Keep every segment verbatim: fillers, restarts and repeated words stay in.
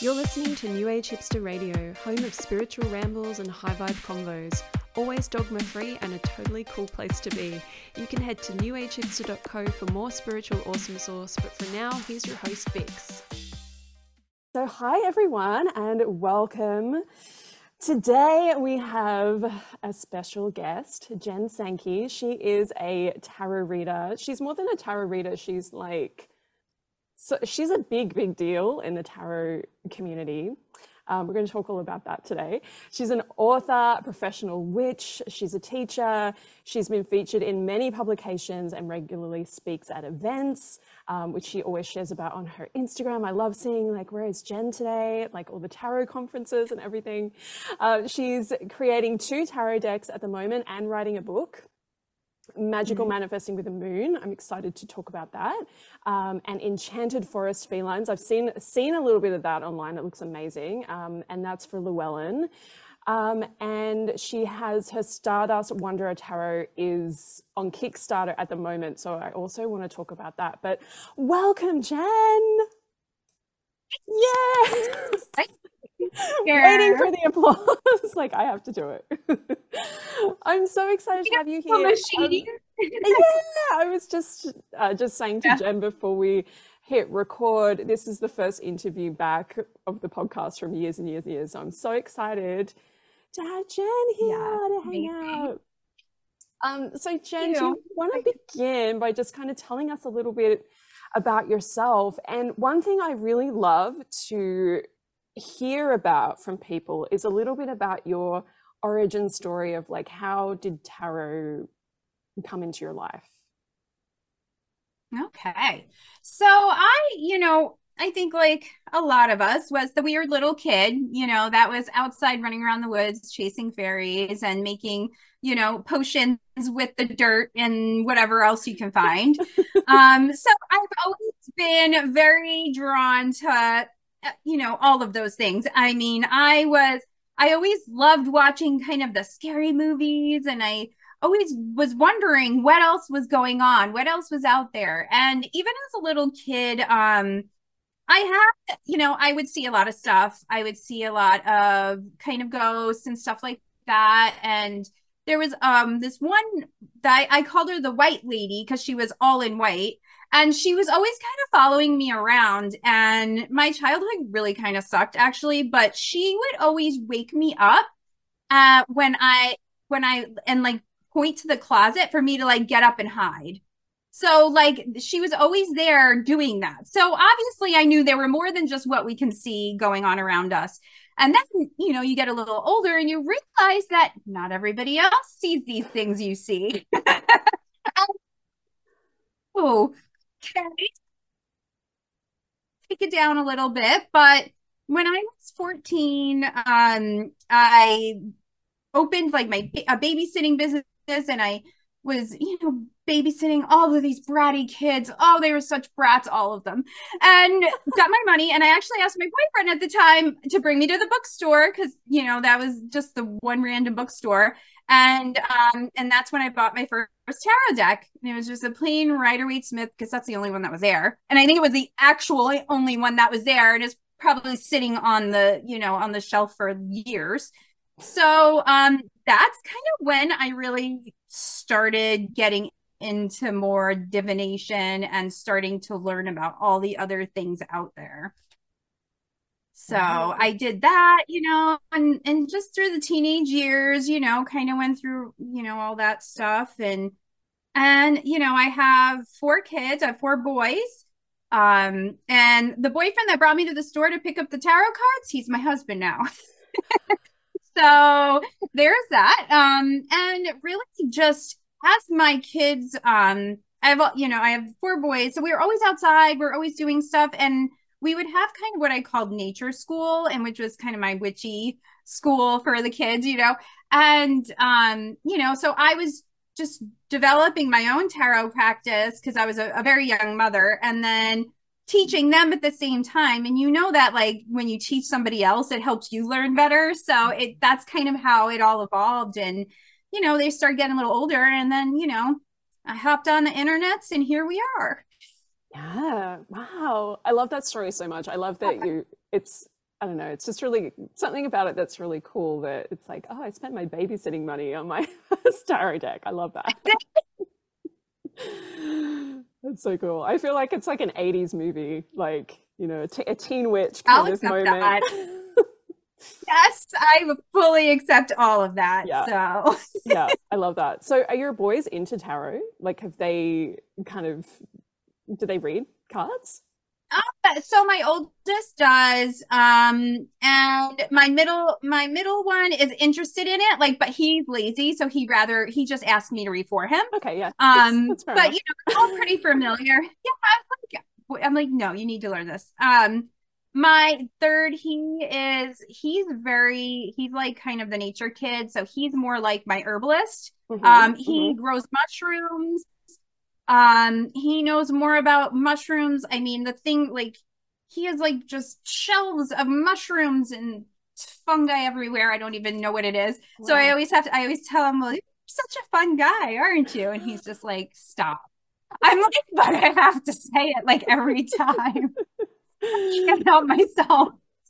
You're listening to New Age Hipster Radio, home of spiritual rambles and high vibe convos. Always dogma free and a totally cool place to be. You can head to new age hipster dot co for more spiritual awesome sauce, but for now, here's your host, Vix. So hi everyone and welcome. Today we have a special guest, Jen Sankey. She is a tarot reader. She's more than a tarot reader, she's like So she's a big, big deal in the tarot community. Um, we're going to talk all about that today. She's an author, a professional witch. She's a teacher. She's been featured in many publications and regularly speaks at events, um, which she always shares about on her Instagram. I love seeing like, where is Jen today? Like all the tarot conferences and everything. Uh, she's creating two tarot decks at the moment and writing a book. Magical mm-hmm. Manifesting with the Moon. I'm excited to talk about that. Um, and Enchanted Forest Felines. I've seen seen a little bit of that online. It looks amazing. Um, and that's for Llewellyn. Um, and she has her Stardust Wanderer Tarot is on Kickstarter at the moment. So I also want to talk about that. But welcome, Jen. Yeah. Waiting for the applause. Like I have to do it. I'm so excited to have you here. Um, yeah, I was just uh, just saying to yeah. Jen before we hit record, this is the first interview back of the podcast from years and years and years. So I'm so excited to have Jen here yeah, to hang maybe. out. Um, so Jen, do you want to begin by just kind of telling us a little bit about yourself? And one thing I really love to hear about from people is a little bit about your origin story of like, how did tarot come into your life? Okay. So I, you know, I think like a lot of us was the weird little kid, you know, that was outside running around the woods, chasing fairies and making, you know, potions with the dirt and whatever else you can find. um, so I've always been very drawn to you know, all of those things. I mean, I was, I always loved watching kind of the scary movies, and I always was wondering what else was going on, what else was out there. And even as a little kid, um, I had, you know, I would see a lot of stuff. I would see a lot of kind of ghosts and stuff like that. And there was um this one that I, I called her the white lady because she was all in white. And she was always kind of following me around. And my childhood really kind of sucked, actually. But she would always wake me up uh, when I, when I, and like point to the closet for me to like get up and hide. So like she was always there doing that. So obviously I knew there were more than just what we can see going on around us. And then, you know, you get a little older and you realize that not everybody else sees these things you see. Oh, okay. Take it down a little bit, but when I was fourteen, um, I opened like my a babysitting business, and I was, you know, babysitting all of these bratty kids. Oh, they were such brats, all of them, and got my money. And I actually asked my boyfriend at the time to bring me to the bookstore because, you know, that was just the one random bookstore. And um, and that's when I bought my first tarot deck. And it was just a plain Rider-Waite-Smith because that's the only one that was there. And I think it was the actual only one that was there. And it's probably sitting on the, you know, on the shelf for years. So um, that's kind of when I really started getting into more divination and starting to learn about all the other things out there. So wow. I did that, you know, and, and just through the teenage years, you know, kind of went through, you know, all that stuff. And, and, you know, I have four kids, I have four boys. Um, and the boyfriend that brought me to the store to pick up the tarot cards, he's my husband now. So there's that. Um, and really just as my kids, um, I have, you know, I have four boys, so we were always outside, we're always doing stuff. And we would have kind of what I called nature school, and which was kind of my witchy school for the kids, you know. And, um, you know, so I was just developing my own tarot practice because I was a, a very young mother, and then teaching them at the same time. And you know that like when you teach somebody else, it helps you learn better. So it that's kind of how it all evolved. And, you know, they started getting a little older, and then, you know, I hopped on the internets and here we are. Yeah. Wow. I love that story so much. I love that you, it's, I don't know, it's just really something about it that's really cool that it's like, oh, I spent my babysitting money on my tarot deck. I love that. That's so cool. I feel like it's like an eighties movie, like, you know, a, t- a teen witch kind I'll of accept moment. that. Yes, I fully accept all of that. Yeah. So Yeah, I love that. So are your boys into tarot? Like, have they kind of, do they read cards? Uh, so my oldest does, um, and my middle my middle one is interested in it, like, but he's lazy, so he rather he just asked me to read for him. Okay, yeah. Um, That's, that's fair but enough. you know, it's all pretty familiar. Yeah, I was like, I'm like, no, you need to learn this. Um, my third, he is he's very he's like kind of the nature kid, so he's more like my herbalist. Mhm, Um, he mhm. grows mushrooms. Um, he knows more about mushrooms. I mean, the thing, like, he has like just shelves of mushrooms and fungi everywhere. I don't even know what it is. So I Wow. always have to, I always tell him, well, you're such a fun guy, aren't you? And he's just like, stop. I'm like, but I have to say it like every time. I can't help myself.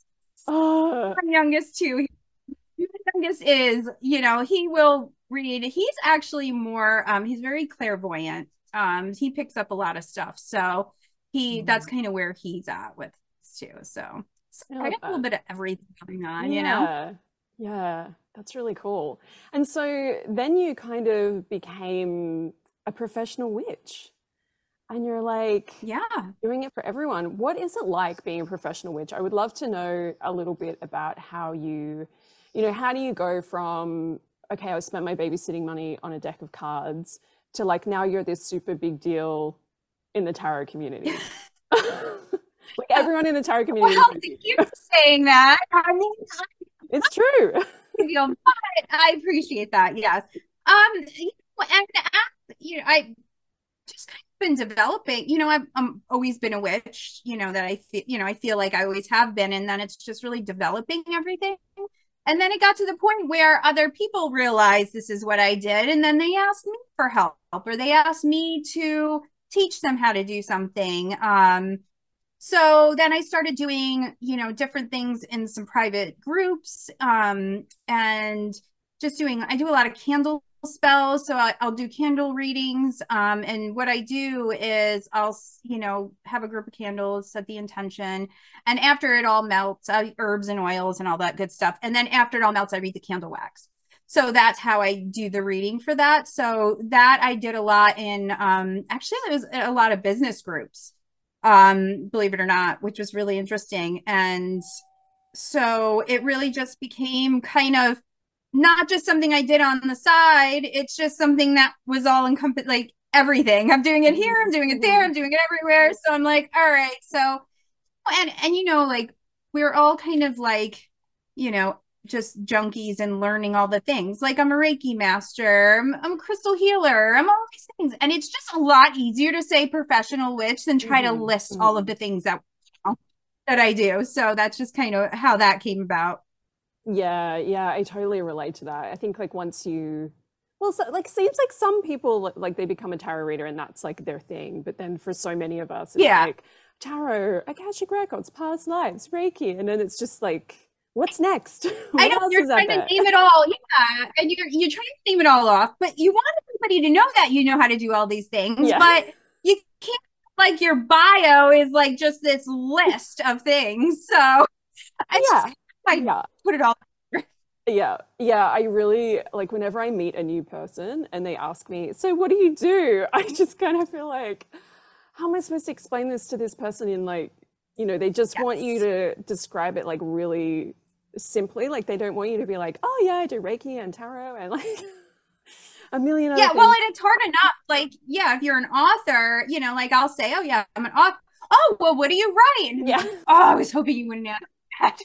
Oh, My youngest too. My youngest is, you know, he will read. He's actually more, um, he's very clairvoyant. Um, he picks up a lot of stuff. So he, that's kind of where he's at with this too. So, so I I love got a little that. bit of everything going on, you know? Yeah, yeah, that's really cool. And so then you kind of became a professional witch, and you're like Yeah. doing it for everyone. What is it like being a professional witch? I would love to know a little bit about how you, you know, how do you go from, okay, I spent my babysitting money on a deck of cards to like now you're this super big deal in the tarot community. Like everyone in the tarot community Well, knows thank you. you for saying that. I mean, It's true. I feel, but I appreciate that. Yes. Um, you know, and uh, you know, I just kind of been developing, you know, I've um, always been a witch, you know, that I feel, you know, I feel like I always have been. And then it's just really developing everything. And then it got to the point where other people realized this is what I did. And then they asked me for help, or they asked me to teach them how to do something. Um, so then I started doing, you know, different things in some private groups, um, and just doing, I do a lot of candle spells. So I, I'll do candle readings. Um, and what I do is I'll, you know, have a group of candles, set the intention. And after it all melts, I, herbs and oils and all that good stuff. And then after it all melts, I read the candle wax. So that's how I do the reading for that. So that I did a lot in, um, actually, it was a lot of business groups, um, believe it or not, which was really interesting. And so it really just became kind of not just something I did on the side. It's just something that was all encompassed, like everything. I'm doing it here, I'm doing it there, I'm doing it everywhere. So I'm like, all right. So, and, and, you know, like we're all kind of like, you know, just junkies and learning all the things. Like I'm a Reiki master, I'm, I'm a crystal healer, I'm all these things. And it's just a lot easier to say professional witch than try Mm-hmm, to list mm-hmm. all of the things that, you know, that I do. So that's just kind of how that came about. Yeah, yeah, I totally relate to that. I think like once you, well, so, like seems like some people like they become a tarot reader and that's like their thing, but then for so many of us, it's Yeah. like tarot, Akashic Records, past lives, Reiki, and then it's just like, what's next? What I know else you're is out trying to there? name it all. Yeah. And you're you're trying to name it all off, but you want everybody to know that you know how to do all these things, Yeah, but you can't, like your bio is like just this list of things. So it's yeah, just I yeah. put it all. Yeah, yeah, I really like whenever I meet a new person and they ask me, so what do you do? I just kind of feel like, how am I supposed to explain this to this person in like, you know, they just want you Yes. to describe it like really simply. Like they don't want you to be like, oh yeah, I do Reiki and tarot and like a million other Yeah, well, things. and it's hard enough. Like, yeah, if you're an author, you know, like I'll say, oh yeah, I'm an author. Oh, well, what do you write? And Yeah, oh, I was hoping you wouldn't ask that.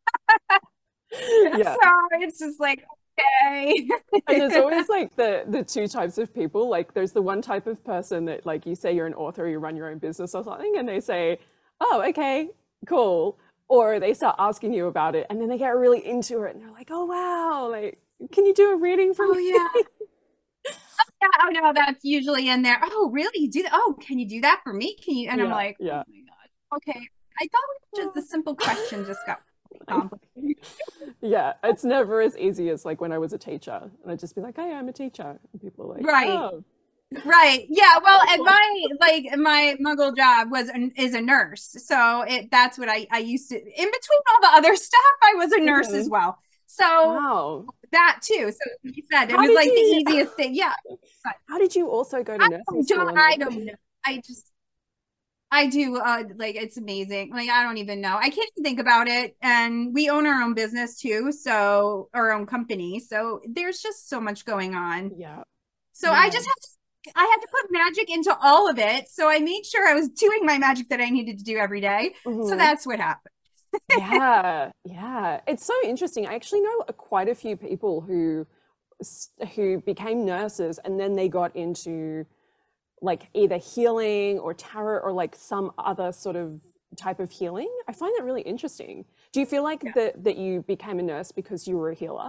yeah. So it's just like, okay. And there's always like the the two types of people. Like there's the one type of person that like you say you're an author, you run your own business or something, and they say, "Oh, okay, cool," or they start asking you about it, and then they get really into it, and they're like, "Oh wow, like can you do a reading for Oh me?" yeah. Yeah, oh no, that's usually in there. Oh, really? You do that? Oh, can you do that for me? Can you? And I'm Yeah, like, oh yeah. my God. Okay. I thought it was just the simple question just got. complicated. Yeah, it's never as easy as like when I was a teacher and I'd just be like, hey, I'm a teacher. And people are like, Right. oh. Right. Yeah. Well, and my like my muggle job was an, is a nurse. So it that's what I I used to in between all the other stuff, I was a nurse Mhm. as well. So Wow. that too. So like you said, it How was did like you- the easiest thing. Yeah. How did you also go to I nursing don't, school? and I like- don't know. I just I do uh like it's amazing. Like I don't even know. I can't even think about it. And we own our own business too, so our own company. So there's just so much going on. Yeah. So I Yeah. just have to I had to put magic into all of it. So I made sure I was doing my magic that I needed to do every day. So Mhm. that's what happened. Yeah, yeah. It's so interesting. I actually know quite a few people who s- who became nurses and then they got into like either healing or tarot or like some other sort of type of healing. I find that really interesting. Do you feel like Yeah. that that you became a nurse because you were a healer?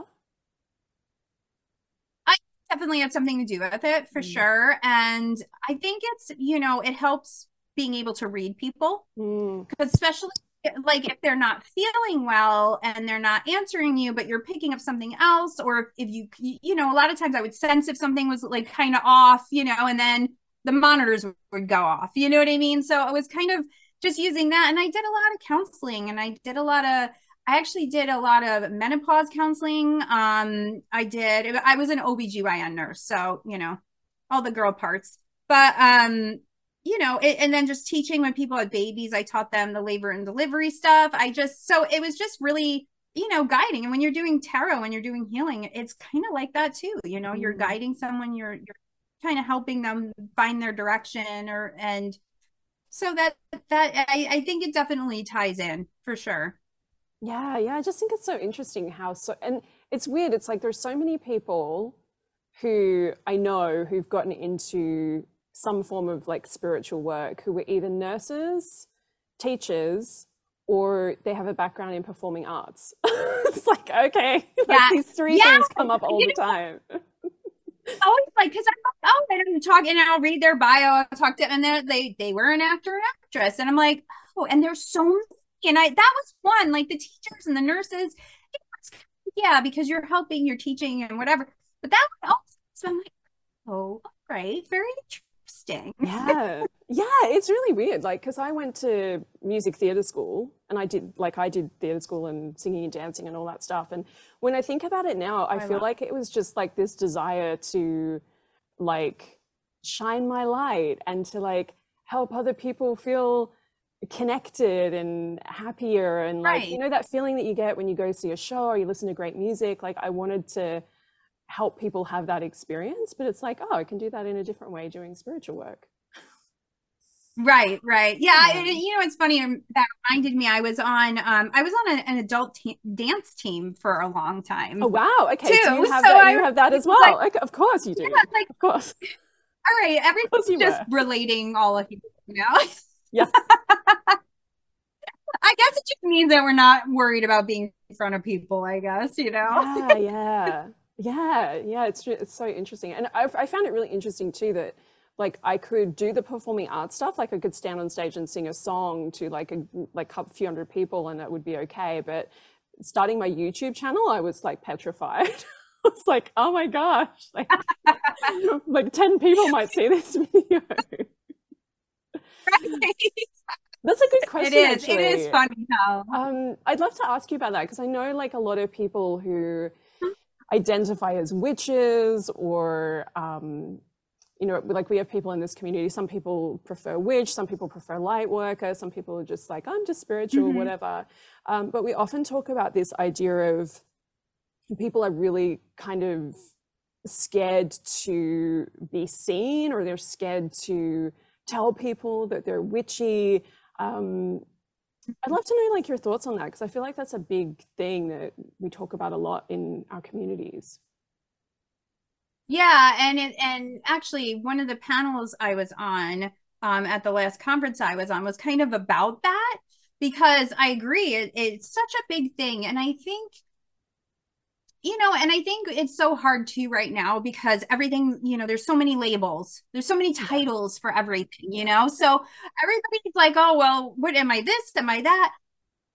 Definitely have something to do with it for Mm. sure. And I think it's, you know, it helps being able to read people. Mm, Because especially like if they're not feeling well and they're not answering you, but you're picking up something else, or if you you know, a lot of times I would sense if something was like kind of off, you know, and then the monitors would go off, you know what I mean? So I was kind of just using that. And I did a lot of counseling, and I did a lot of I actually did a lot of menopause counseling. um I did I was an O B G Y N nurse, so you know, all the girl parts. But um you know, it, and then just teaching when people had babies, I taught them the labor and delivery stuff. I just, so it was just really, you know, guiding. And when you're doing tarot, when you're doing healing, it's kind of like that too. You know, you're Mm. guiding someone, you're, you're kind of helping them find their direction, or, and so that, that, I, I think it definitely ties in for sure. yeah, yeah. I just think it's so interesting how so, and it's weird. It's like there's so many people who I know who've gotten into some form of like spiritual work who were either nurses, teachers, or they have a background in performing arts. It's like, okay, like Yeah. these three Yeah. things come up all You the time. Always like, because I'm like, oh, I don't talk, and I'll read their bio, I'll talk to, and then they they were an actor and actress, and I'm like, oh, and there's so many, and I that was one, like the teachers and the nurses, yeah, because you're helping, you're teaching and whatever, but that one also, so I'm like, oh, all right, very interesting. Yeah, yeah, it's really weird. Like, because I went to music theatre school and I did, like, I did theatre school and singing and dancing and all that stuff. And when I think about it now, I I feel love- like it was just like this desire to, like, shine my light and to, like, help other people feel connected and happier. And, like, you Right. know, that feeling that you get when you go see a show or you listen to great music. Like, I wanted to help people have that experience, but it's like, oh, I can do that in a different way doing spiritual work. Right, right. Yeah, Yeah. and, you know, it's funny, um, that reminded me, I was on um I was on a, an adult te dance team for a long time. Oh wow! Okay, so you Too, have so that. I You was have that as like- well. Like, of course you do. Yeah, like, Of course. all right, course you everything's just were. relating all of you, you know? Yeah. I guess it just means that we're not worried about being in front of people, I guess, you know? Yeah, yeah, yeah, yeah. It's re- it's so interesting, and I I found it really interesting too that like I could do the performing arts stuff. Like I could stand on stage and sing a song to like a like a few hundred people, and that would be okay. But starting my YouTube channel, I was like petrified. I was like, oh my gosh, like like ten people might see this video. That's a good It question. is. It is actually. funny how. Um, I'd love to ask you about that because I know like a lot of people who identify as witches or, um, you know, like we have people in this community. Some people prefer witch, some people prefer light worker, some people are just like, I'm just spiritual, Mhm. whatever. Um, but we often talk about this idea of people are really kind of scared to be seen, or they're scared to tell people that they're witchy. Um, I'd love to know like your thoughts on that because I feel like that's a big thing that we talk about a lot in our communities. Yeah, and it, and actually one of the panels I was on um, at the last conference I was on was kind of about that, because I agree, it, it's such a big thing. And I think, you know, and I think it's so hard too right now because everything, you know, there's so many labels, there's so many titles for everything, you know, so everybody's like, oh, well, what am I this? Am I that?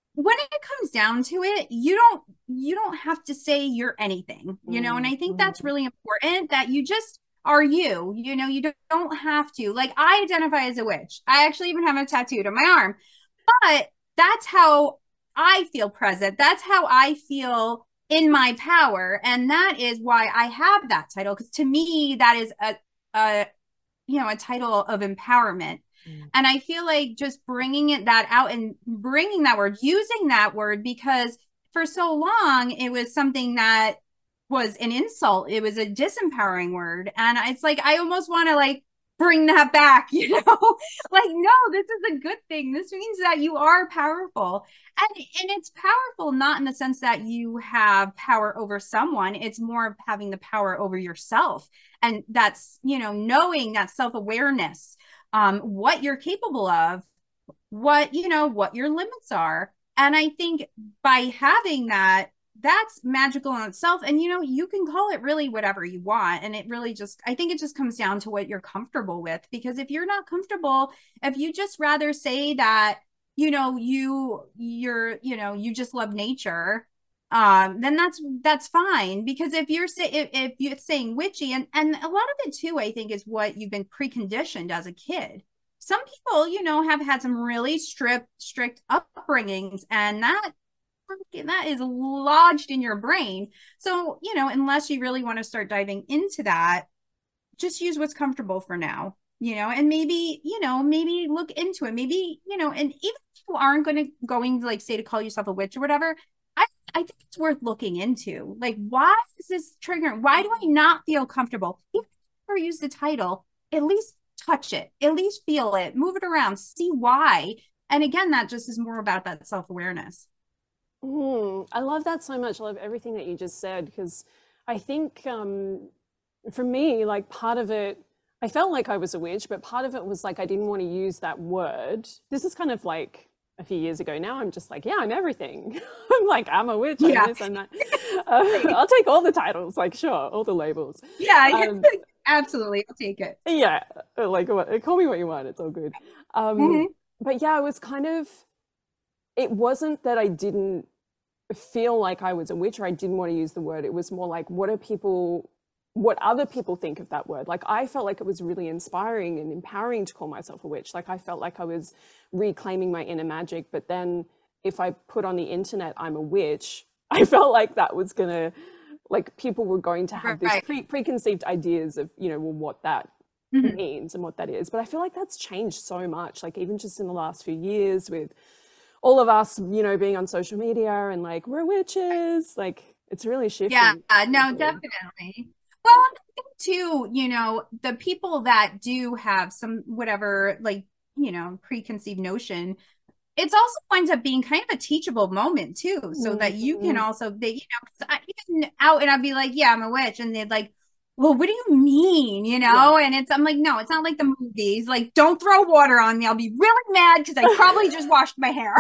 when it comes down to it, you don't you don't have to say you're anything, you know, and I think that's Mm-hmm. really important, that you just are you, you know, you don't have to. Like, I identify as a witch. I actually even have a tattooed on my arm. But that's how I feel present. That's how I feel in my power. And that is why I have that title. Because to me, that is a, a you know, a title of empowerment. Mm. And I feel like just bringing it that out and bringing that word, using that word, because for so long it was something that was an insult. It was a disempowering word. And it's like, I almost want to like bring that back, you know, like, no, this is a good thing. This means that you are powerful. And, and it's powerful, not in the sense that you have power over someone. It's more of having the power over yourself. And that's, you know, knowing that self-awareness, um, what you're capable of, what, you know, what your limits are. And I think by having that, that's magical in itself. And, you know, you can call it really whatever you want. And it really just, I think it just comes down to what you're comfortable with. Because if you're not comfortable, if you just rather say that, you know, you, you're, you know, you just love nature, um, then that's, that's fine. Because if you're saying, if, if you're saying witchy, and, and a lot of it too, I think is what you've been preconditioned as a kid. Some people, you know, have had some really strict, strict upbringings, and that, that is lodged in your brain. So, you know, unless you really want to start diving into that, just use what's comfortable for now, you know, and maybe, you know, maybe look into it. Maybe, you know, and even if you aren't going to going to like say to call yourself a witch or whatever, I, I think it's worth looking into. Like, why is this triggering? Why do I not feel comfortable? Even if you never use the title, at least touch it, at least feel it, move it around, see why. And again, that just is more about that self-awareness. Mm, I love that so much. I love everything that you just said, because I think um, for me, like part of it, I felt like I was a witch, but part of it was like I didn't want to use that word. This is kind of like a few years ago now. I'm just like, yeah, I'm everything. I'm like, I'm a witch. I'm yeah. this, I'm that. Uh, I'll take all the titles, like, sure, all the labels. Yeah, um, absolutely. I'll take it. Yeah, like, call me what you want. It's all good. Um, mm-hmm. But yeah, it was kind of, it wasn't that I didn't feel like I was a witch or I didn't want to use the word. It was more like, what are people, what other people think of that word? Like, I felt like it was really inspiring and empowering to call myself a witch. Like, I felt like I was reclaiming my inner magic. But then if I put on the internet, I'm a witch, I felt like that was going to, like, people were going to have right. this pre- preconceived ideas of, you know, well, what that mm-hmm. means and what that is. But I feel like that's changed so much, like even just in the last few years with all of us, you know, being on social media and like, we're witches, like it's really shifting. Yeah, no, definitely. Well, I think too, you know, the people that do have some whatever, like, you know, preconceived notion, it's also winds up being kind of a teachable moment too, so mm-hmm. that you can also, they, you know, cause I even out and I'd be like, yeah, I'm a witch. And they'd like, well, what do you mean? You know? Yeah. And it's, I'm like, no, it's not like the movies. Like, don't throw water on me. I'll be really mad because I probably just washed my hair.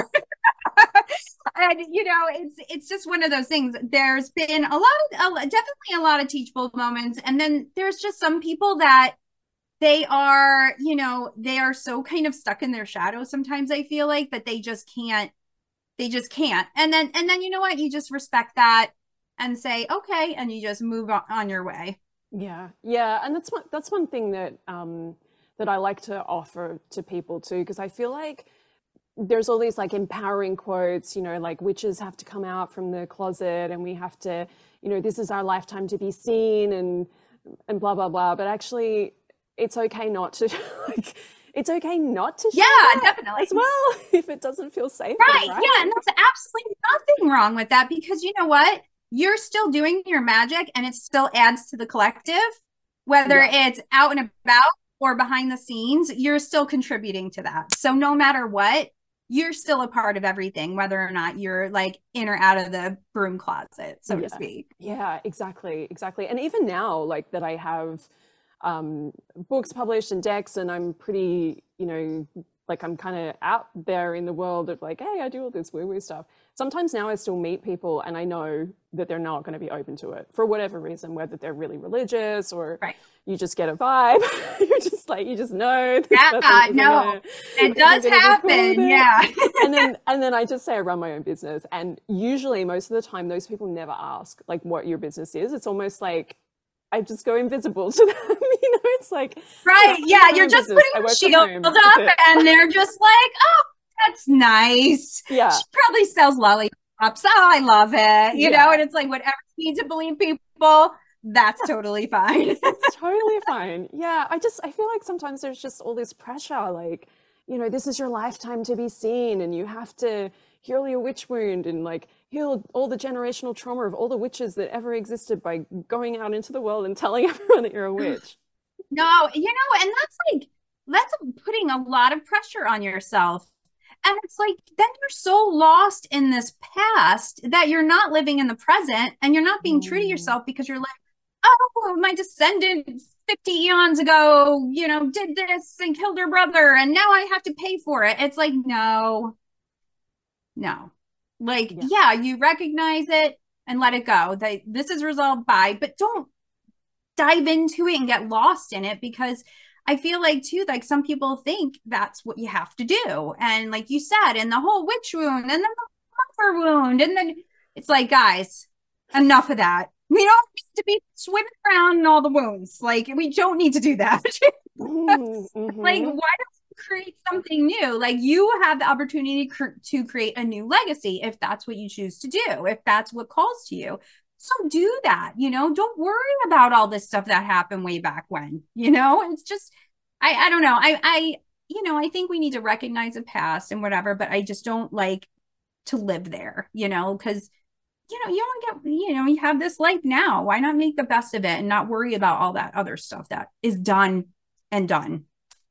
And, you know, it's, it's just one of those things. There's been a lot of, a, definitely a lot of teachable moments. And then there's just some people that they are, you know, they are so kind of stuck in their shadow. Sometimes I feel like that they just can't, they just can't. And then, and then, you know what, you just respect that and say, okay. And you just move on, on your way. Yeah. Yeah. And that's one, that's one thing that, um, that I like to offer to people too, because I feel like there's all these like empowering quotes, you know, like witches have to come out from the closet and we have to, you know, this is our lifetime to be seen and, and blah, blah, blah. But actually it's okay not to, like, it's okay not to share yeah, definitely as well if it doesn't feel safe. Right. right. Yeah. And that's absolutely nothing wrong with that, because you know what? You're still doing your magic and it still adds to the collective, whether yeah. it's out and about or behind the scenes, you're still contributing to that. So no matter what, you're still a part of everything, whether or not you're like in or out of the broom closet, so yeah. to speak. Yeah, exactly. Exactly. And even now, like that I have um, books published and decks, and I'm pretty, you know, like I'm kind of out there in the world of like, hey, I do all this woo-woo stuff. sometimes now I still meet people and I know that they're not going to be open to it for whatever reason, whether they're really religious or right. you just get a vibe. You're just like, you just know. Yeah, no, it does happen. Cool yeah. and then, and then I just say I run my own business. And usually most of the time, those people never ask like what your business is. It's almost like I just go invisible to them. You know, it's like, right. Oh, yeah. You're just business. putting a shield up and they're just like, oh, that's nice. Yeah. She probably sells lollipops. Oh, I love it. You yeah. know, and it's like whatever you need to believe people, that's yeah. totally fine. It's totally fine. Yeah. I just, I feel like sometimes there's just all this pressure, like, you know, this is your lifetime to be seen and you have to heal your witch wound and like heal all the generational trauma of all the witches that ever existed by going out into the world and telling everyone that you're a witch. No, you know, and that's like, that's putting a lot of pressure on yourself. And it's like, then you're so lost in this past that you're not living in the present and you're not being mm. true to yourself because you're like, oh, my descendant fifty eons ago, you know, did this and killed her brother and now I have to pay for it. It's like, no, no. Like, yeah, yeah you recognize it and let it go. That this is resolved by, but don't dive into it and get lost in it because I feel like too, like some people think that's what you have to do. And like you said, and the whole witch wound and then the mother wound. And then it's like, guys, enough of that. We don't need to be swimming around in all the wounds. Like we don't need to do that. mm-hmm. Like, why don't you create something new? Like you have the opportunity cr- to create a new legacy if that's what you choose to do, if that's what calls to you. So do that, you know, don't worry about all this stuff that happened way back when, you know, it's just, I, I don't know. I, I, you know, I think we need to recognize the past and whatever, but I just don't like to live there, you know, because, you know, you don't get, you know, you have this life now. Why not make the best of it and not worry about all that other stuff that is done and done?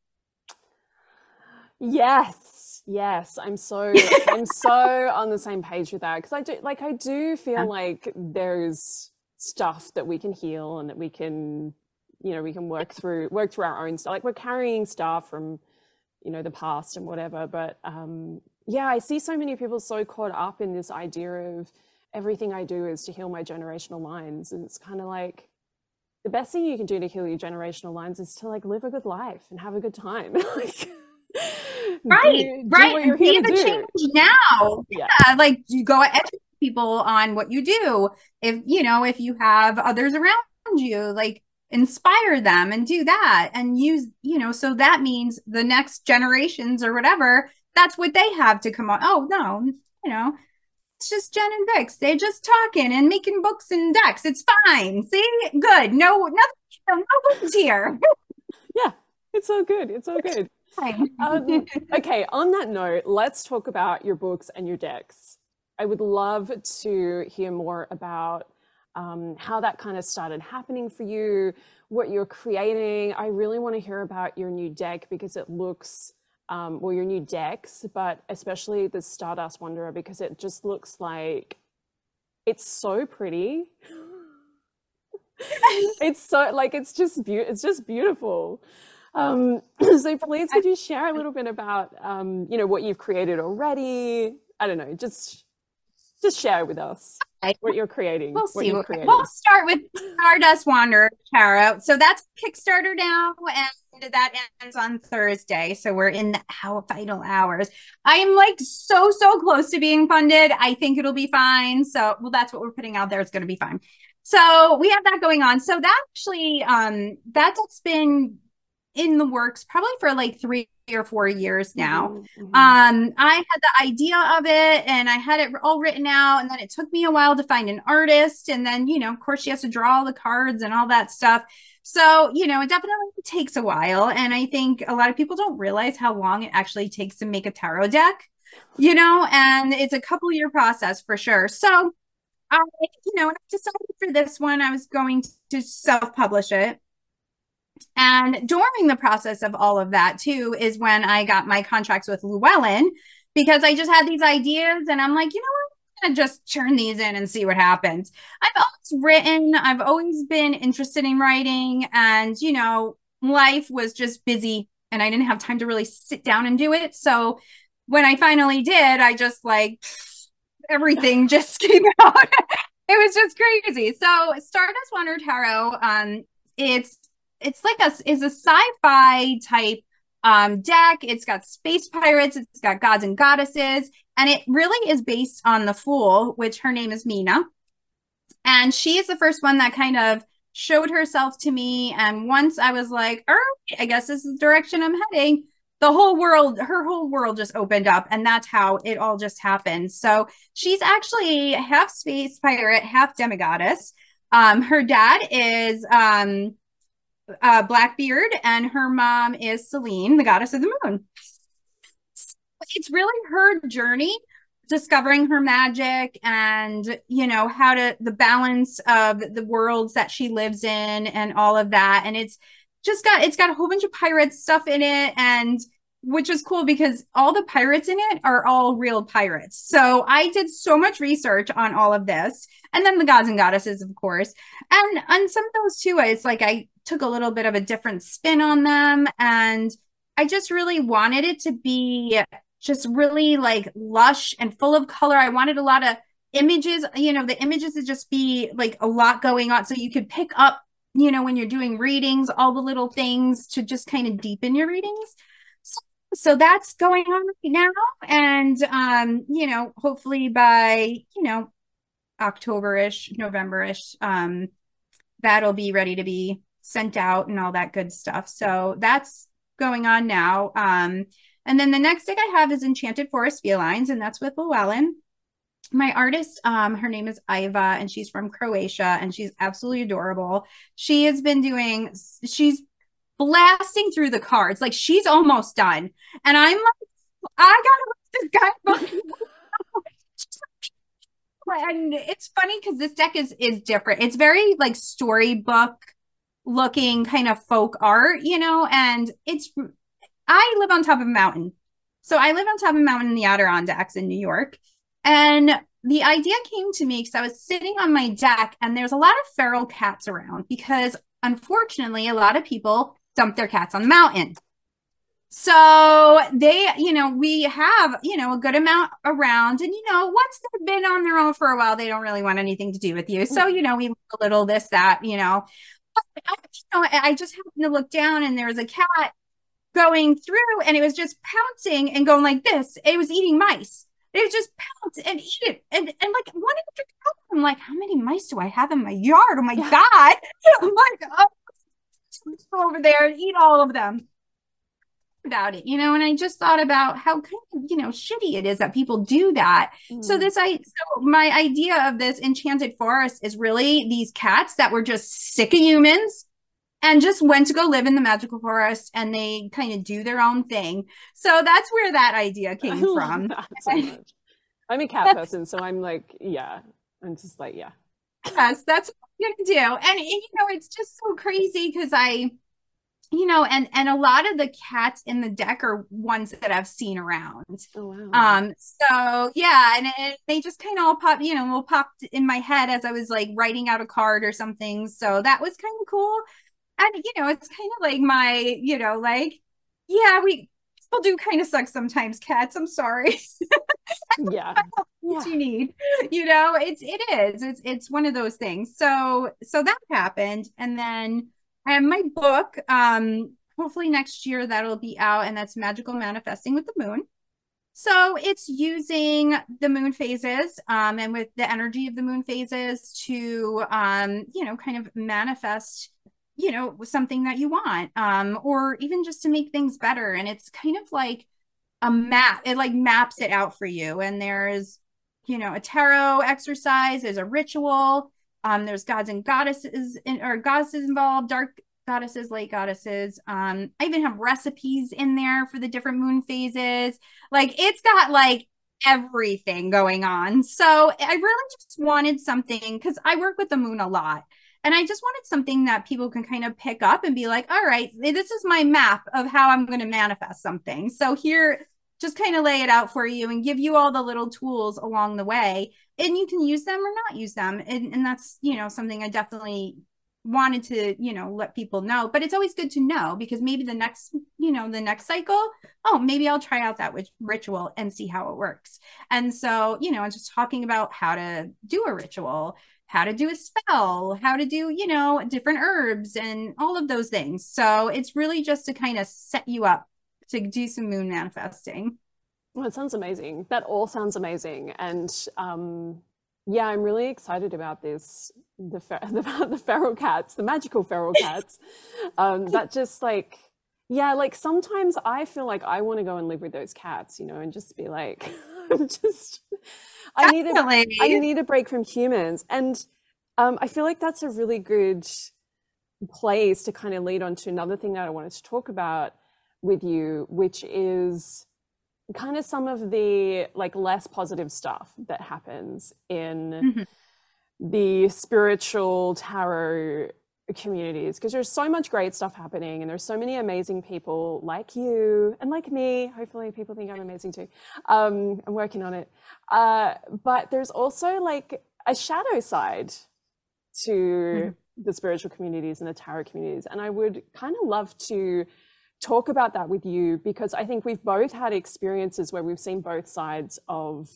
Yes. Yes, I'm so I'm so on the same page with that because I do like I do feel yeah. like there's stuff that we can heal and that we can, you know, we can work through work through our own stuff. Like we're carrying stuff from, you know, the past and whatever. But um, yeah, I see so many people so caught up in this idea of everything I do is to heal my generational lines, and it's kind of like the best thing you can do to heal your generational lines is to like live a good life and have a good time. Like, right do, right do be the change now. Yeah. yeah like you go educate people on what you do. If you know if you have others around you, like inspire them and do that and use, you know, so that means the next generations or whatever, that's what they have to come on. Oh no, you know, it's just Jen and Vix, they're just talking and making books and decks, it's fine. See, good, no nothing, no one's here. Yeah, it's all good, it's all good. um, okay, on that note, let's talk about your books and your decks. I would love to hear more about um, how that kind of started happening for you, what you're creating. I really want to hear about your new deck because it looks, um, well, your new decks, but especially the Stardust Wanderer because it just looks like it's so pretty. It's so like it's just be- it's just beautiful. Um, so please, could you share a little bit about, um, you know, what you've created already? I don't know, just, just share with us what you're creating. We'll what see. What, we'll start with Stardust Wanderer Tarot. So that's Kickstarter now, and that ends on Thursday. So we're in the hour, final hours. I am like so, so close to being funded. I think it'll be fine. So, well, that's what we're putting out there. It's going to be fine. So we have that going on. So that actually, um, that's been in the works probably for like three or four years now. Mm-hmm, mm-hmm. Um, I had the idea of it and I had it all written out, and then it took me a while to find an artist. And then, you know, of course she has to draw all the cards and all that stuff. So, you know, it definitely takes a while. And I think a lot of people don't realize how long it actually takes to make a tarot deck, you know, and it's a couple year process for sure. So, I, you know, I decided for this one, I was going to self-publish it. And during the process of all of that too is when I got my contracts with Llewellyn, because I just had these ideas and I'm like, you know what, I'm gonna just churn these in and see what happens. I've always written, I've always been interested in writing, and you know, life was just busy and I didn't have time to really sit down and do it. So when I finally did, I just like everything just came out. It was just crazy. So Stardust Wanderer Tarot, um, it's it's like a is a sci-fi type um deck. It's got space pirates, it's got gods and goddesses, and it really is based on the Fool, which her name is Mina. And she is the first one that kind of showed herself to me. And once I was like, all right, I guess this is the direction I'm heading, the whole world, her whole world just opened up. And that's how it all just happened. So she's actually half space pirate, half demigoddess. Um, her dad is um, uh, Blackbeard, and her mom is Selene, the goddess of the moon. It's really her journey discovering her magic and, you know, how to the balance of the worlds that she lives in and all of that. And it's just got it's got a whole bunch of pirate stuff in it, and which is cool because all the pirates in it are all real pirates. So I did so much research on all of this, and then the gods and goddesses, of course, and on some of those too, it's like I took a little bit of a different spin on them, and I just really wanted it to be just really like lush and full of color. I wanted a lot of images, you know, the images to just be like a lot going on, so you could pick up, you know, when you're doing readings, all the little things to just kind of deepen your readings. So, so that's going on right now. And, um, you know, hopefully by, you know, October-ish, November-ish, um, that'll be ready to be sent out and all that good stuff. So that's going on now. Um, and then the next deck I have is Enchanted Forest Felines, and that's with Llewellyn. My artist, um, her name is Iva, and she's from Croatia, and she's absolutely adorable. She has been doing, she's blasting through the cards. Like, she's almost done. And I'm like, I gotta read this guidebook. And it's funny because this deck is is different. It's very like storybook looking kind of folk art, you know, and it's, I live on top of a mountain. So I live on top of a mountain in the Adirondacks in New York. And the idea came to me because I was sitting on my deck and there's a lot of feral cats around because unfortunately, a lot of people dump their cats on the mountain. So they, you know, we have, you know, a good amount around, and, you know, once they've been on their own for a while, they don't really want anything to do with you. So, you know, we look a little this, that, you know, but I, you know, I just happened to look down and there was a cat going through and it was just pouncing and going like this. It was eating mice. It would just pounce and eat it. And, and like one after another, I'm like, how many mice do I have in my yard? Oh my yeah. God. I'm like, oh, go over there and eat all of them. About it, you know, and I just thought about how kind of, you know, shitty it is that people do that. Mm. So this, I, so my idea of this Enchanted Forest is really these cats that were just sick of humans and just went to go live in the magical forest, and they kind of do their own thing. So that's where that idea came from. So much. I'm a cat person, so I'm like, yeah, I'm just like, yeah. Yes, that's what I'm gonna do. And, and you know, it's just so crazy because I, you know, and and a lot of the cats in the deck are ones that I've seen around. Oh, wow. Um, so yeah, and, and they just kind of all pop, you know, all popped in my head as I was like writing out a card or something. So that was kind of cool. And, you know, it's kind of like my, you know, like, yeah, we people do kind of suck sometimes, cats. I'm sorry. Yeah. What yeah. you need, you know, it's, it is, it's, it's one of those things. So, so that happened. And then I have my book, um, hopefully next year that'll be out, and that's Magical Manifesting with the Moon. So it's using the moon phases, um, and with the energy of the moon phases to, um, you know, kind of manifest, you know, something that you want, um, or even just to make things better. And it's kind of like a map. It like maps it out for you. And there's, you know, a tarot exercise, there's a ritual, um, there's gods and goddesses in, or goddesses involved, dark goddesses, light goddesses. Um, I even have recipes in there for the different moon phases. Like, it's got like everything going on. So I really just wanted something, because I work with the moon a lot. And I just wanted something that people can kind of pick up and be like, all right, this is my map of how I'm going to manifest something. So here, just kind of lay it out for you and give you all the little tools along the way. And you can use them or not use them. And, and that's, you know, something I definitely wanted to, you know, let people know, but it's always good to know, because maybe the next, you know, the next cycle, oh, maybe I'll try out that ritual and see how it works. And so, you know, just talking about how to do a ritual, how to do a spell, how to do, you know, different herbs and all of those things. So it's really just to kind of set you up to do some moon manifesting. Well, it sounds amazing. That all sounds amazing. And um, yeah, I'm really excited about this, the, about the feral cats, the magical feral cats. um, that just like, yeah, like sometimes I feel like I want to go and live with those cats, you know, and just be like, just, I need, a, I need a break from humans. And um, I feel like that's a really good place to kind of lead on to another thing that I wanted to talk about with you, which is kind of some of the like less positive stuff that happens in mm-hmm. the spiritual tarot communities, because there's so much great stuff happening and there's so many amazing people like you and like me. Hopefully people think I'm amazing too. Um, I'm working on it. Uh, but there's also like a shadow side to mm-hmm. the spiritual communities and the tarot communities. And I would kind of love to talk about that with you, because I think we've both had experiences where we've seen both sides of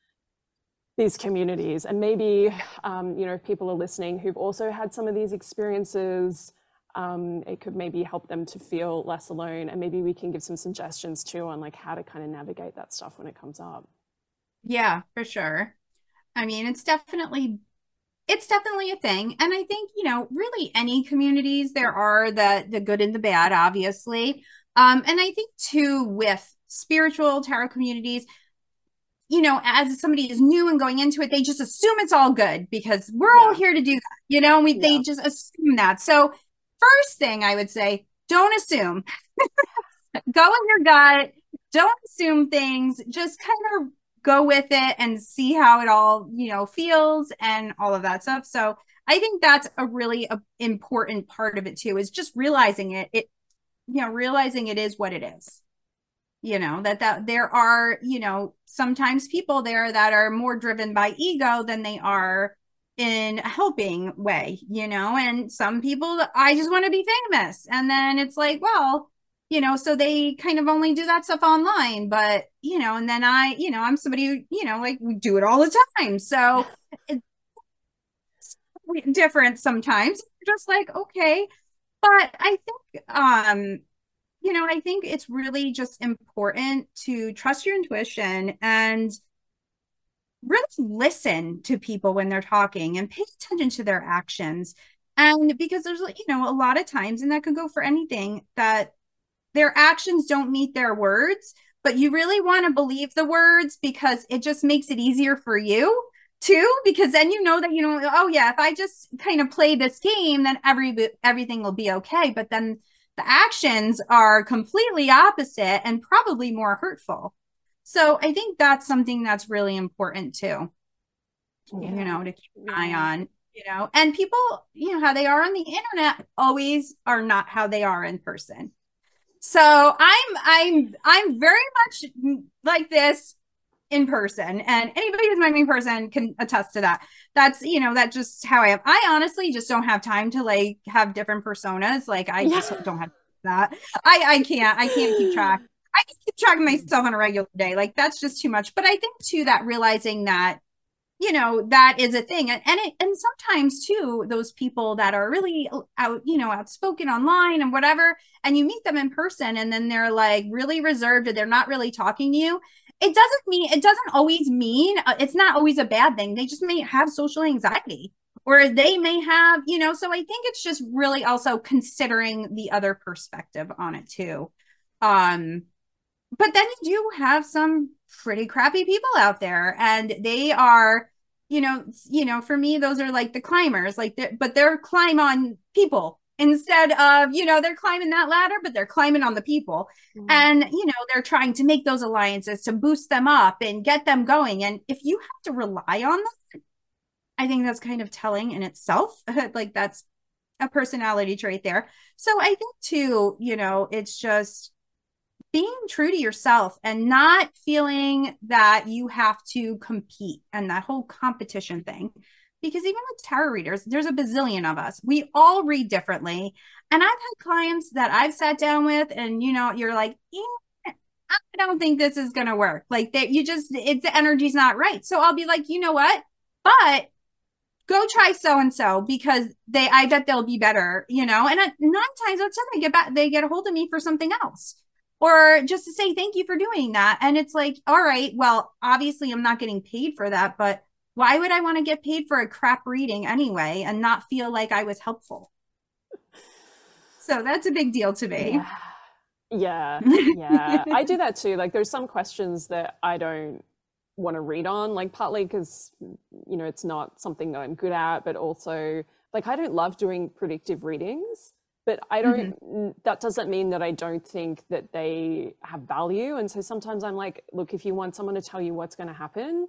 these communities, and maybe um, you know, if people are listening who've also had some of these experiences, um, it could maybe help them to feel less alone, and maybe we can give some suggestions too on like how to kind of navigate that stuff when it comes up. Yeah, for sure. I mean, it's definitely it's definitely a thing. And I think, you know, really any communities, there are the the good and the bad, obviously. Um, and I think too, with spiritual tarot communities, you know, as somebody is new and going into it, they just assume it's all good because we're yeah. all here to do that, you know, and we, yeah. they just assume that. So first thing I would say, don't assume. Go in your gut. Don't assume things. Just kind of go with it and see how it all, you know, feels and all of that stuff. So I think that's a really a, important part of it too, is just realizing it, it, you know, realizing it is what it is. You know, that, that there are, you know, sometimes people there that are more driven by ego than they are in a helping way, you know, and some people, I just want to be famous. And then it's like, well, you know, so they kind of only do that stuff online, but, you know, and then I, you know, I'm somebody who, you know, like we do it all the time. So it's different sometimes, just like, okay. But I think, um, you know, I think it's really just important to trust your intuition and really listen to people when they're talking and pay attention to their actions. And because there's, you know, a lot of times, and that could go for anything, that their actions don't meet their words, but you really want to believe the words because it just makes it easier for you too, because then you know that, you know, oh yeah, if I just kind of play this game, then every everything will be okay. But then the actions are completely opposite and probably more hurtful. So I think that's something that's really important too, yeah. you know, to keep an yeah. eye on, you know, and people, you know, how they are on the internet always are not how they are in person. So I'm, I'm, I'm very much like this in person, and anybody who's met me in person can attest to that. That's, you know, that's just how I am. I honestly just don't have time to like have different personas. Like I yeah. just don't have that. I, I can't, I can't keep track. I can keep track of myself on a regular day. Like that's just too much. But I think too, that realizing that, you know, that is a thing. And, and it, and sometimes too, those people that are really out, you know, outspoken online and whatever, and you meet them in person and then they're like really reserved and they're not really talking to you. It doesn't mean, it doesn't always mean, uh, it's not always a bad thing. They just may have social anxiety, or they may have, you know, so I think it's just really also considering the other perspective on it too. Um, but then you do have some pretty crappy people out there, and they are, you know, you know, for me, those are like the climbers, like, they're, but they're climb on people instead of, you know, they're climbing that ladder, but they're climbing on the people. Mm-hmm. And, you know, they're trying to make those alliances to boost them up and get them going. And if you have to rely on them, I think that's kind of telling in itself. Like that's a personality trait there. So I think too, you know, it's just being true to yourself and not feeling that you have to compete and that whole competition thing. because even with tarot readers, there's a bazillion of us. We all read differently. And I've had clients that I've sat down with and, you know, you're like, eh, I don't think this is going to work. Like that you just, it's the energy's not right. So I'll be like, you know what? But go try so-and-so because they, I bet they'll be better, you know? And nine times out of ten, they get back, they get a hold of me for something else. Or just to say, thank you for doing that. And it's like, all right, well, obviously I'm not getting paid for that, but why would I want to get paid for a crap reading anyway and not feel like I was helpful? So that's a big deal to me. Yeah, yeah, yeah. I do that too. Like there's some questions that I don't want to read on, like partly because, you know, it's not something that I'm good at, but also like I don't love doing predictive readings. But I don't, mm-hmm. that doesn't mean that I don't think that they have value. And so sometimes I'm like, look, if you want someone to tell you what's going to happen,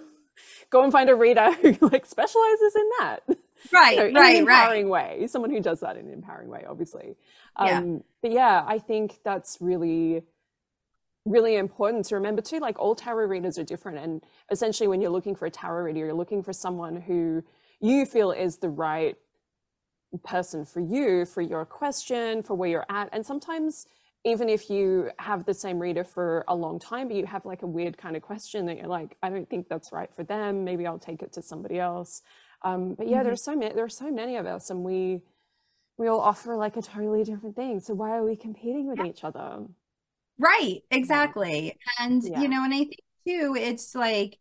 go and find a reader who like specializes in that. Right, you know, in right, an empowering right. way. Someone who does that in an empowering way, obviously. Yeah. Um, but yeah, I think that's really, really important to remember too. Like all tarot readers are different. And essentially when you're looking for a tarot reader, you're looking for someone who you feel is the right person for you, for your question, for where you're at. And sometimes even if you have the same reader for a long time, but you have like a weird kind of question that you're like, I don't think that's right for them, maybe I'll take it to somebody else. Um, but yeah, mm-hmm. there's so many, there are so many of us, and we we all offer like a totally different thing. So why are we competing with yeah. each other? Right, exactly. Yeah. And yeah. you know, and I think too, it's like,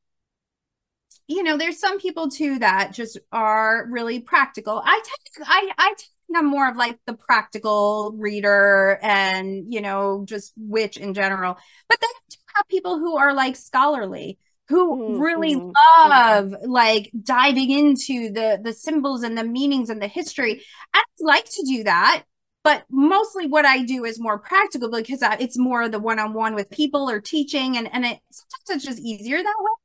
you know, there's some people too that just are really practical. I tend to, I, I think I'm more of like the practical reader and, you know, just witch in general. But then you have people who are like scholarly, who mm-hmm. really love mm-hmm. like diving into the, the symbols and the meanings and the history. I like to do that. But mostly what I do is more practical because it's more the one-on-one with people or teaching. And, and it sometimes it's just easier that way.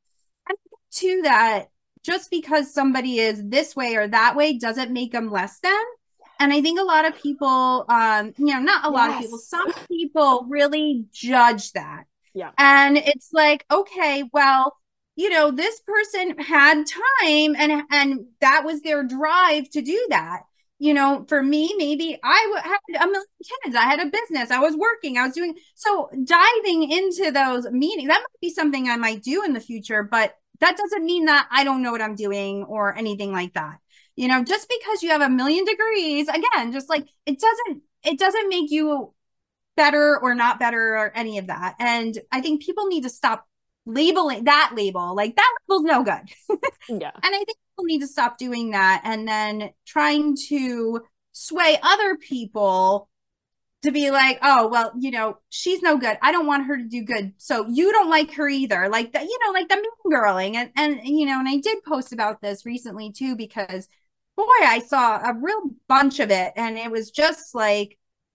To that, just because somebody is this way or that way doesn't make them less than. And I think a lot of people, um, you know, not a lot yes. of people, some people really judge that. Yeah. And it's like, okay, well, you know, this person had time and and that was their drive to do that. You know, for me, maybe I had a million kids. I had a business. I was working. I was doing so diving into those meetings. That might be something I might do in the future, but that doesn't mean that I don't know what I'm doing or anything like that. You know, just because you have a million degrees, again, just like it doesn't, it doesn't make you better or not better or any of that. And I think people need to stop labeling that label. Like that label's no good. Yeah. And I think people need to stop doing that and then trying to sway other people to be like, oh, well, you know, she's no good. I don't want her to do good. So you don't like her either. Like that, you know, like the mean girling. And, and, you know, and I did post about this recently too, because boy, I saw a real bunch of it. And it was just like,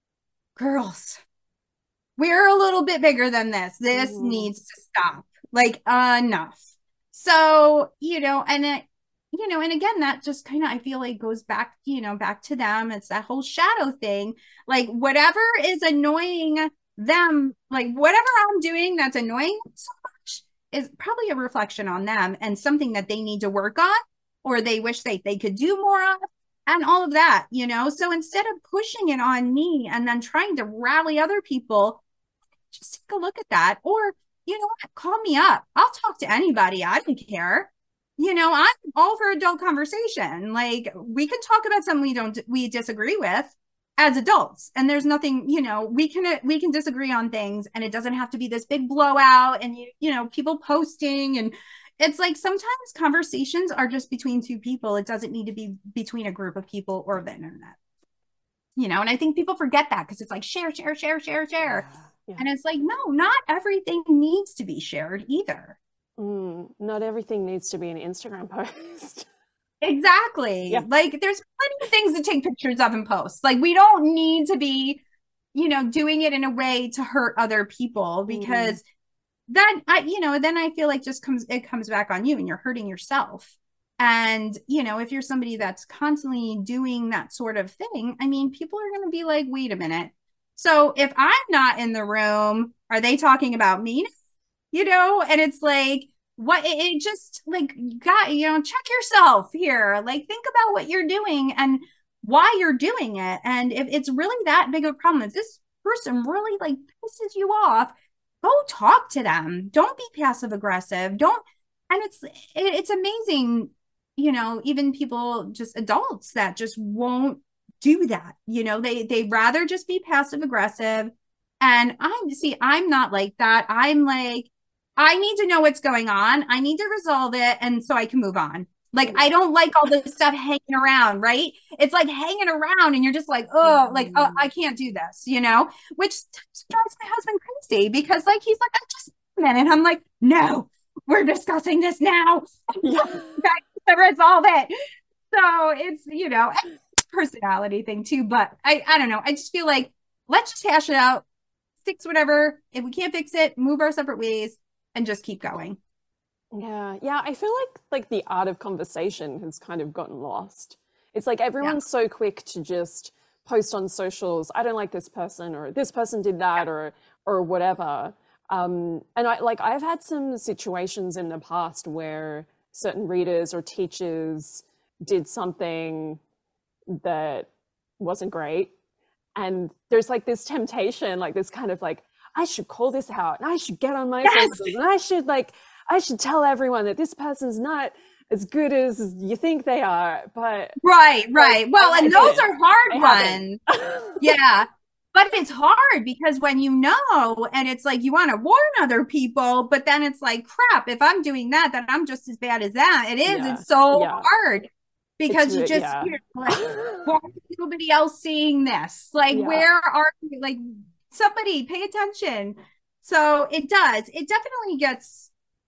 girls, we're a little bit bigger than this. This mm-hmm. needs to stop. Like enough. So, you know, and it, you know, and again, that just kind of, I feel like goes back, you know, back to them. It's that whole shadow thing. Like whatever is annoying them, like whatever I'm doing that's annoying so much is probably a reflection on them and something that they need to work on, or they wish they, they could do more of, and all of that, you know? So instead of pushing it on me and then trying to rally other people, just take a look at that. Or, you know what, call me up. I'll talk to anybody. I don't care. You know, I'm all for adult conversation. Like we can talk about something we don't, we disagree with as adults. And there's nothing, you know, we can, we can disagree on things and it doesn't have to be this big blowout and, you, you know, people posting. And it's like, sometimes conversations are just between two people. It doesn't need to be between a group of people or the internet, you know? And I think people forget that because it's like share, share, share, share, share. Yeah. Yeah. And it's like, no, not everything needs to be shared either. Mm, not everything needs to be an Instagram post. Exactly. Yeah. Like there's plenty of things to take pictures of and post. Like we don't need to be, you know, doing it in a way to hurt other people because mm. that, I, you know, then I feel like just comes, it comes back on you and you're hurting yourself. And, you know, if you're somebody that's constantly doing that sort of thing, I mean, people are going to be like, wait a minute. So if I'm not in the room, are they talking about me? You know, and it's like, what it, it just like, you got, you know, check yourself here. Like, think about what you're doing and why you're doing it. And if it's really that big of a problem, if this person really like pisses you off, go talk to them. Don't be passive aggressive. Don't, and it's, it, it's amazing, you know, even people, just adults that just won't do that. You know, they, they rather just be passive aggressive. And I see, I'm not like that. I'm like, I need to know what's going on. I need to resolve it. And so I can move on. Like, I don't like all this stuff hanging around, right? It's like hanging around and you're just like, oh, like, oh, I can't do this, you know, which drives my husband crazy because like, he's like, I just a minute. I'm like, no, we're discussing this now. Yeah. To resolve it. So it's, you know, it's a personality thing too, but I, I don't know. I just feel like, let's just hash it out, fix whatever. If we can't fix it, move our separate ways and just keep going. Yeah, yeah. I feel like like the art of conversation has kind of gotten lost. It's like everyone's yeah. so quick to just post on socials, I don't like this person, or this person did that, or or whatever. Um, and I like I've had some situations in the past where certain readers or teachers did something that wasn't great, and there's like this temptation, like this kind of like, I should call this out, and I should get on my yes. socials, and I should like. I should tell everyone that this person's not as good as you think they are, but right, right. Well, and those are hard I ones. Yeah. But it's hard because when you know, and it's like, you want to warn other people, but then it's like, crap, if I'm doing that, then I'm just as bad as that. It is. Yeah. It's so yeah. hard because it's, you just, yeah. you're like, why is nobody else seeing this? Like, yeah. where are you? Like, somebody pay attention. So it does. It definitely gets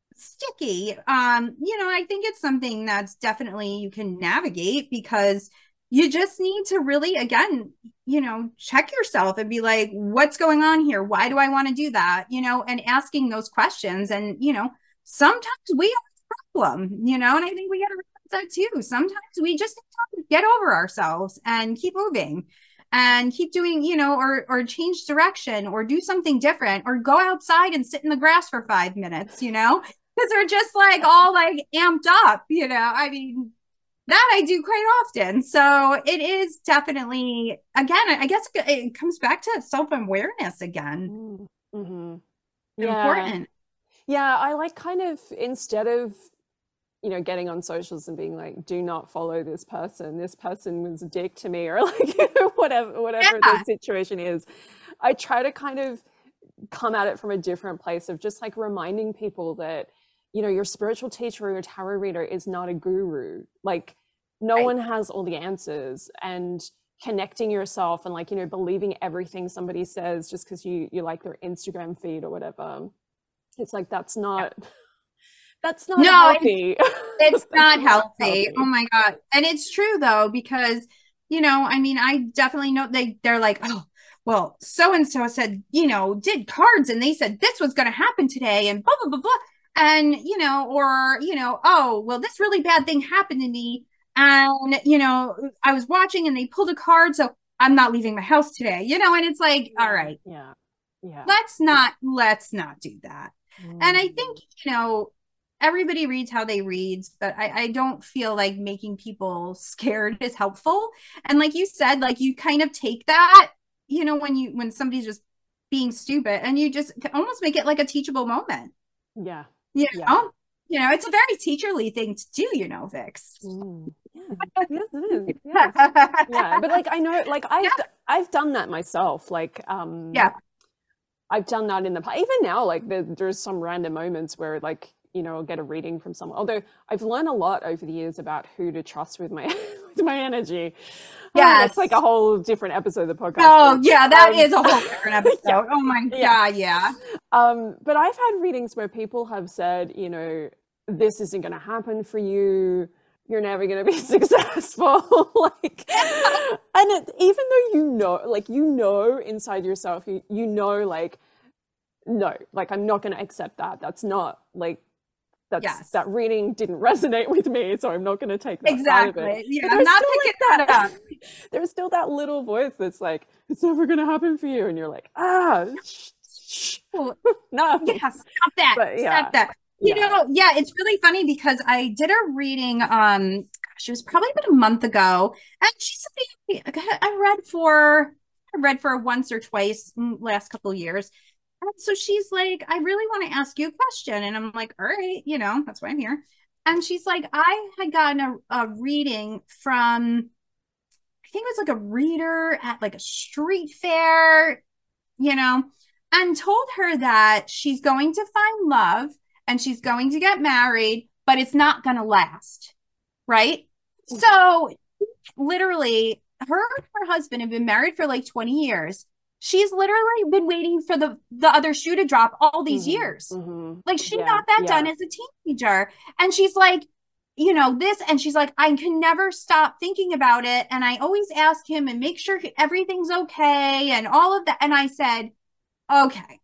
sticky. Um, you know, I think it's something that's definitely you can navigate because you just need to really, again, you know, check yourself and be like, what's going on here? Why do I want to do that? You know, and asking those questions. And, you know, sometimes we have a problem, you know, and I think we got to realize that too. Sometimes we just need to get over ourselves and keep moving and keep doing, you know, or or change direction or do something different or go outside and sit in the grass for five minutes, you know, because they're just like all like amped up, you know. I mean, that I do quite often. So it is definitely, again, I guess it comes back to self-awareness again. Mm-hmm. Yeah. Important. Yeah, I like kind of, instead of, you know, getting on socials and being like, do not follow this person. This person was a dick to me, or like, you know, whatever, whatever yeah. the situation is. I try to kind of come at it from a different place of just like reminding people that, you know, your spiritual teacher or your tarot reader is not a guru. Like, no right. one has all the answers, and connecting yourself and like, you know, believing everything somebody says just because you, you like their Instagram feed or whatever. It's like, that's not, that's not no, healthy. It's, it's not, not healthy. healthy. Oh my God. And it's true though, because, you know, I mean, I definitely know they, they're like, oh, well, so-and-so said, you know, did cards and they said this was going to happen today and blah, blah, blah, blah. And, you know, or, you know, oh, well, this really bad thing happened to me. And, you know, I was watching and they pulled a card, so I'm not leaving my house today, you know, and it's like, all right, yeah, yeah, let's not, let's not do that. Mm. And I think, you know, everybody reads how they read, but I, I don't feel like making people scared is helpful. And like you said, like you kind of take that, you know, when you, when somebody's just being stupid and you just almost make it like a teachable moment. Yeah. You know, yeah. you know, it's a very teacherly thing to do, you know, Vix. Mm. Yeah. Yes, it is. Yes. Yeah, but like I know, like I've yeah. I've done that myself. Like, um, yeah, I've done that in the past. Even now, like there, there's some random moments where, like, you know, I'll get a reading from someone. Although I've learned a lot over the years about who to trust with my with my energy. Yeah, it's like a whole different episode of the podcast. Oh, yeah, that um, is a whole different episode. yeah. Oh my yeah. God, yeah. Um, but I've had readings where people have said, you know, this isn't going to happen for you. You're never going to be successful. Like, and it, even though you know, like, you know, inside yourself, you, you know, like, no, like, I'm not going to accept that. That's not like, that's, yes. that reading didn't resonate with me. So I'm not going to take that exactly. side of it. Yeah, I'm not picking like that up. There's still that little voice that's like, it's never going to happen for you. And you're like, ah, shh, shh. no. Yeah, stop that. But, yeah. Stop that. You Yeah. know, yeah, it's really funny because I did a reading, um, gosh, it was probably about a month ago. And she said, I read for, I read for once or twice in the last couple of years. And so she's like, I really want to ask you a question. And I'm like, all right, you know, that's why I'm here. And she's like, I had gotten a, a reading from, I think it was like a reader at like a street fair, you know, and told her that she's going to find love and she's going to get married, but it's not going to last. Right. So literally, her and her husband have been married for like twenty years. She's literally been waiting for the, the other shoe to drop all these Mm-hmm. years. Mm-hmm. Like she Yeah. got that Yeah. done as a teenager. And she's like, you know, this, and she's like, I can never stop thinking about it. And I always ask him and make sure everything's okay and all of that. And I said, okay,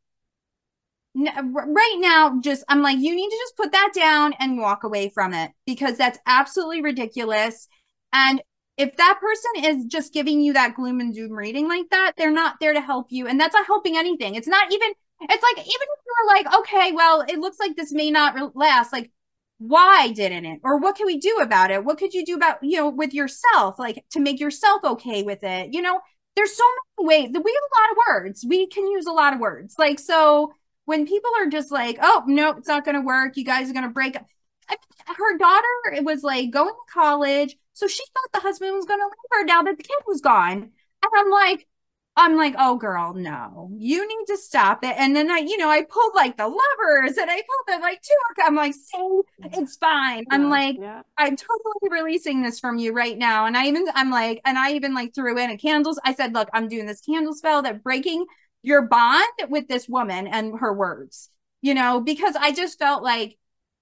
right now, just, I'm like, you need to just put that down and walk away from it because that's absolutely ridiculous. And if that person is just giving you that gloom and doom reading like that, they're not there to help you. And that's not helping anything. It's not even, it's like, even if you're like, okay, well, it looks like this may not last. Like, why didn't it? Or what can we do about it? What could you do about, you know, with yourself, like to make yourself okay with it? You know, there's so many ways that we have a lot of words. We can use a lot of words. Like, so when people are just like, oh, no, it's not going to work. You guys are going to break up. I mean, her daughter, it was like going to college. So she thought the husband was going to leave her now that the kid was gone. And I'm like, I'm like, oh girl, no, you need to stop it. And then I, you know, I pulled like the levers and I pulled them like two. I'm like, see, it's fine. Yeah. I'm like, Yeah. I'm totally releasing this from you right now. And I even, I'm like, and I even like threw in a candles. I said, look, I'm doing this candle spell that breaking your bond with this woman and her words, you know, because I just felt like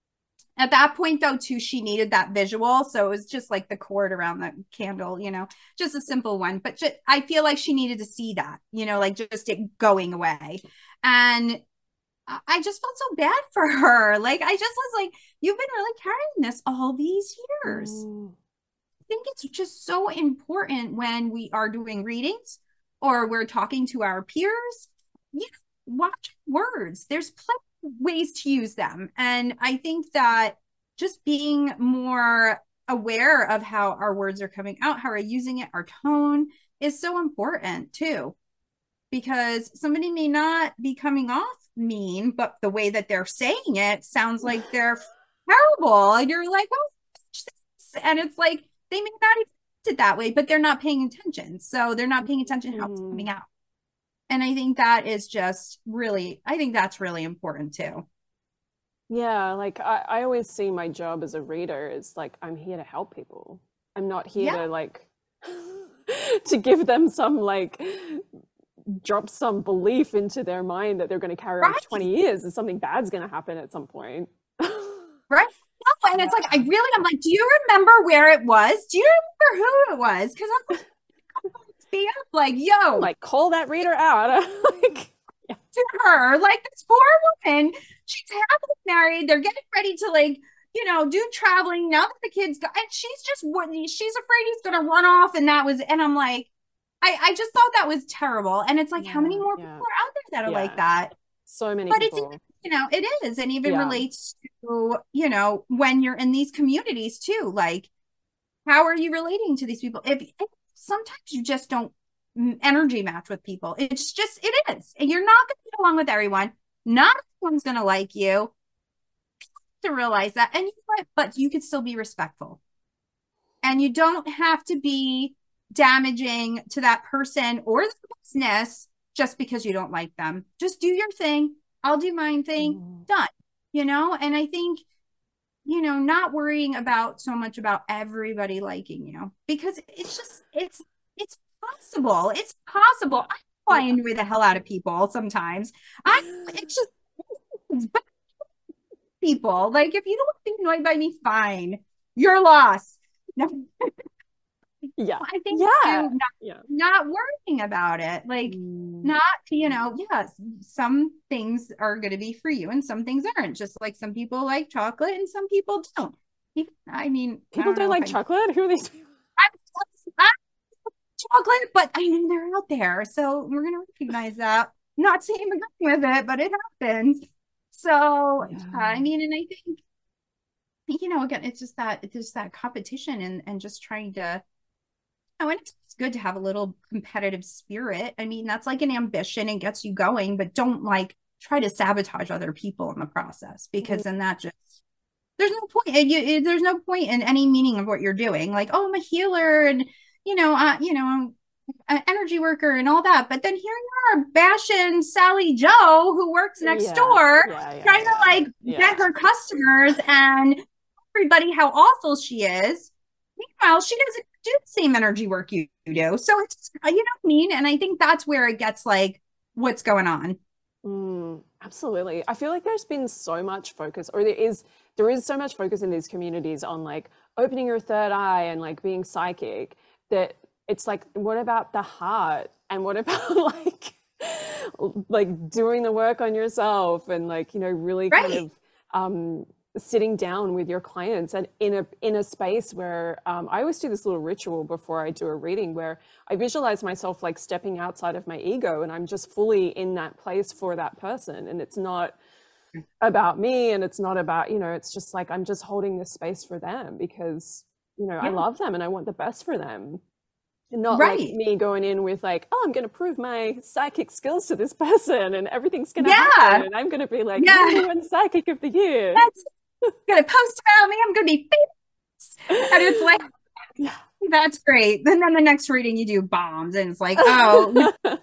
at that point though too, she needed that visual. So it was just like the cord around the candle, you know, just a simple one, but just, I feel like she needed to see that, you know, like just it going away. And I just felt so bad for her. Like, I just was like, you've been really carrying this all these years. Mm. I think it's just so important when we are doing readings or we're talking to our peers, you know, watch words. There's plenty of ways to use them. And I think that just being more aware of how our words are coming out, how we're using it, our tone is so important too. Because somebody may not be coming off mean, but the way that they're saying it sounds like they're terrible. And you're like, oh, and it's like, they may not even it that way, but they're not paying attention. So they're not paying attention how it's coming out. And I think that is just really, I think that's really important too. Yeah, like I, I always see my job as a reader is like, I'm here to help people. I'm not here yeah. to like, to give them some like, drop some belief into their mind that they're going to carry right. on for twenty years and something bad's going to happen at some point. Right. No, and it's like, I really, I'm like, do you remember where it was? Do you remember who it was? Because I'm like, be up, like, yo. Like, call that reader out. Like, yeah. To her, like, this poor woman, she's happily married. They're getting ready to, like, you know, do traveling now that the kids go. And she's just, she's afraid he's going to run off. And that was, and I'm like, I, I just thought that was terrible. And it's like, yeah, how many more yeah. people are out there that are yeah. like that? So many but people. It's, you know, it is. And even yeah. relates to, you know, when you're in these communities too, like, how are you relating to these people? If, if sometimes you just don't energy match with people. It's just, it is. And you're not going to get along with everyone. Not everyone's going to like you. You have to realize that. And you know what? But you could still be respectful. And you don't have to be damaging to that person or the business just because you don't like them. Just do your thing. I'll do mine thing. Mm. Done. You know, and I think, you know, not worrying about so much about everybody liking you because it's just, it's, it's possible. It's possible. I know I annoy the hell out of people sometimes. I, it's just, it's people. Like, if you don't want to be annoyed by me, fine. You're lost. No. Yeah. I think yeah. Not, yeah. not worrying about it. Like, mm. not, you know, yes, some things are going to be for you and some things aren't. Just like some people like chocolate and some people don't. I mean, people I don't, don't like I, chocolate? Who are these people? I, I, chocolate, but I mean, they're out there. So we're going to recognize that. Not saying I'm agreeing with it, but it happens. So Yeah. yeah, I mean, and I think, you know, again, it's just that it's just that competition and and just trying to, oh, and it's good to have a little competitive spirit. I mean, that's like an ambition and gets you going, but don't like try to sabotage other people in the process, because then that just, there's no point. You, there's no point in any meaning of what you're doing. Like, oh, I'm a healer and, you know, uh, you know, an energy worker and all that. But then here you are bashing Sally Joe, who works next Yeah, door, yeah, yeah, trying yeah, to like yeah. get her customers and everybody how awful she is. Meanwhile, she doesn't do the same energy work you do. So it's, you know what I mean? And I think that's where it gets like, what's going on? Mm, absolutely. I feel like there's been so much focus, or there is there is so much focus in these communities on like opening your third eye and like being psychic, that it's like, what about the heart? And what about like like doing the work on yourself and like, you know, really Right. kind of um sitting down with your clients and in a in a space where um, I always do this little ritual before I do a reading where I visualize myself like stepping outside of my ego and I'm just fully in that place for that person, and it's not about me and it's not about, you know, it's just like I'm just holding this space for them because, you know, I Yeah. love them and I want the best for them. And not Right. like me going in with like, oh, I'm going to prove my psychic skills to this person and everything's going to Yeah. happen. And I'm going to be like, Yeah. number one psychic of the year. That's gonna post about me. I'm gonna be famous. And it's like, Yeah. that's great. And then the next reading you do bombs, and it's like, oh, but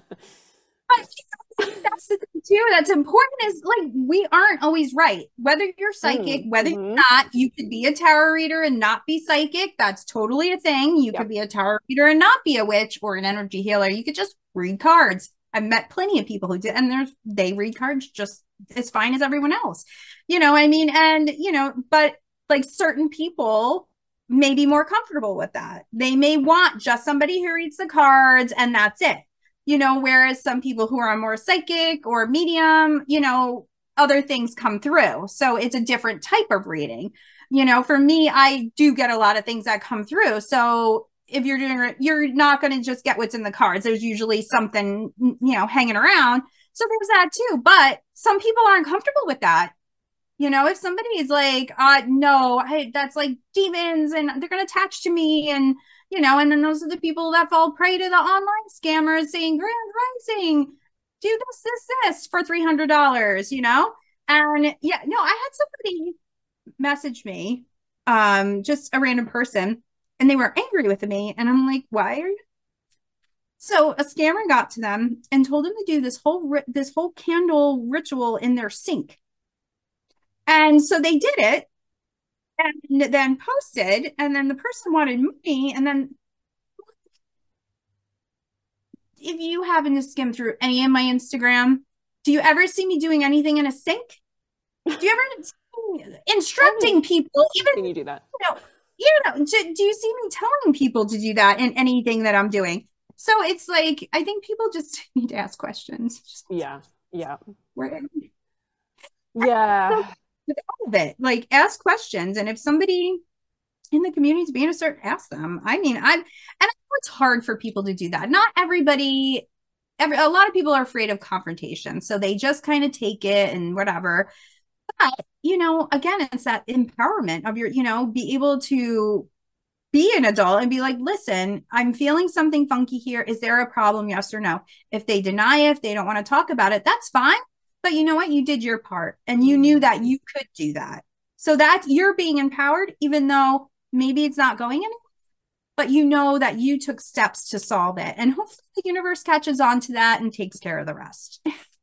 that's the thing too. That's important is like, we aren't always right. Whether you're psychic, Mm, whether mhm. you're not, you could be a tarot reader and not be psychic. That's totally a thing. You Yep. could be a tarot reader and not be a witch or an energy healer. You could just read cards. I've met plenty of people who did, and there's they read cards just as fine as everyone else. You know, I mean, and you know, but like certain people may be more comfortable with that. They may want just somebody who reads the cards and that's it. You know, whereas some people who are more psychic or medium, you know, other things come through. So it's a different type of reading. You know, for me, I do get a lot of things that come through. So if you're doing it, you're not going to just get what's in the cards. There's usually something, you know, hanging around. So there's that too. But some people aren't comfortable with that. You know, if somebody is like, uh, no, I, that's like demons and they're going to attach to me. And, you know, and then those are the people that fall prey to the online scammers saying, Grand Rising, do this, this, this for three hundred dollars, you know? And yeah, no, I had somebody message me, um, just a random person, and they were angry with me. And I'm like, why are you? So a scammer got to them and told them to do this whole, ri- this whole candle ritual in their sink. And so they did it and then posted, and then the person wanted money. And then if you happen to skim through any of my Instagram, do you ever see me doing anything in a sink? Do you ever see me instructing people, even, Can you do that? you know, you know, do, do you see me telling people to do that in anything that I'm doing? So it's like, I think people just need to ask questions. Just Yeah. Yeah. where, Yeah. with all of it, like ask questions. And if somebody in the community is being a certain, ask them. I mean, I'm, and I know it's hard for people to do that. Not everybody, every, a lot of people are afraid of confrontation. So they just kind of take it and whatever. But, you know, again, it's that empowerment of your, you know, be able to be an adult and be like, listen, I'm feeling something funky here. Is there a problem? Yes or no? If they deny it, if they don't want to talk about it, that's fine. But you know what? You did your part and you knew that you could do that. So that you're being empowered, even though maybe it's not going anywhere, but you know that you took steps to solve it. And hopefully the universe catches on to that and takes care of the rest.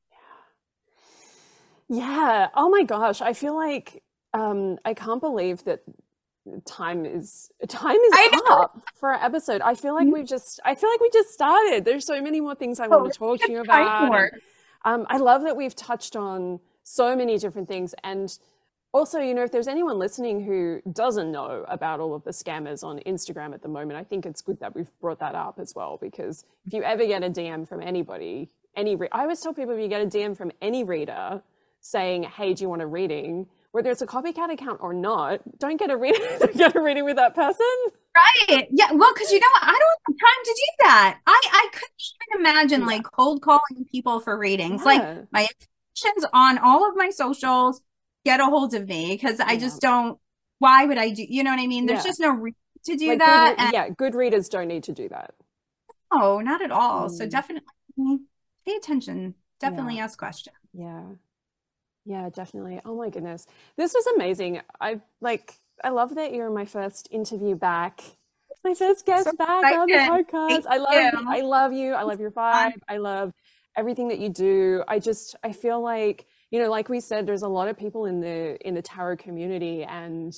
Yeah. Oh my gosh. I feel like um, I can't believe that time is time is I know. up for our episode. I feel like we've just I feel like we just started. There's so many more things I Oh, want to talk to you let's get time about. more. and, um, I love that we've touched on so many different things. And also, you know, if there's anyone listening who doesn't know about all of the scammers on Instagram at the moment, I think it's good that we've brought that up as well, because if you ever get a D M from anybody, any re- I always tell people, if you get a D M from any reader saying, hey, do you want a reading? Whether it's a copycat account or not, don't get a reading, don't get a reading with that person. Right. Yeah. Well, because you know what? I don't have time to do that. I, I couldn't even imagine Yeah. like cold calling people for readings. Yeah. Like my questions on all of my socials, get a hold of me, because I Yeah. just don't, why would I do, you know what I mean? There's Yeah. just no reason to do Like that. good, And yeah, good readers don't need to do that. no, not at all. So Mm. definitely pay attention. Definitely Yeah. ask questions. Yeah. Yeah, definitely. Oh my goodness. This was amazing. I like, I love that you're my first interview back. My first guest So back on the excited. podcast. Thank I love you. I love you. I love your vibe. I love everything that you do. I just I feel like, you know, like we said, there's a lot of people in the in the tarot community, and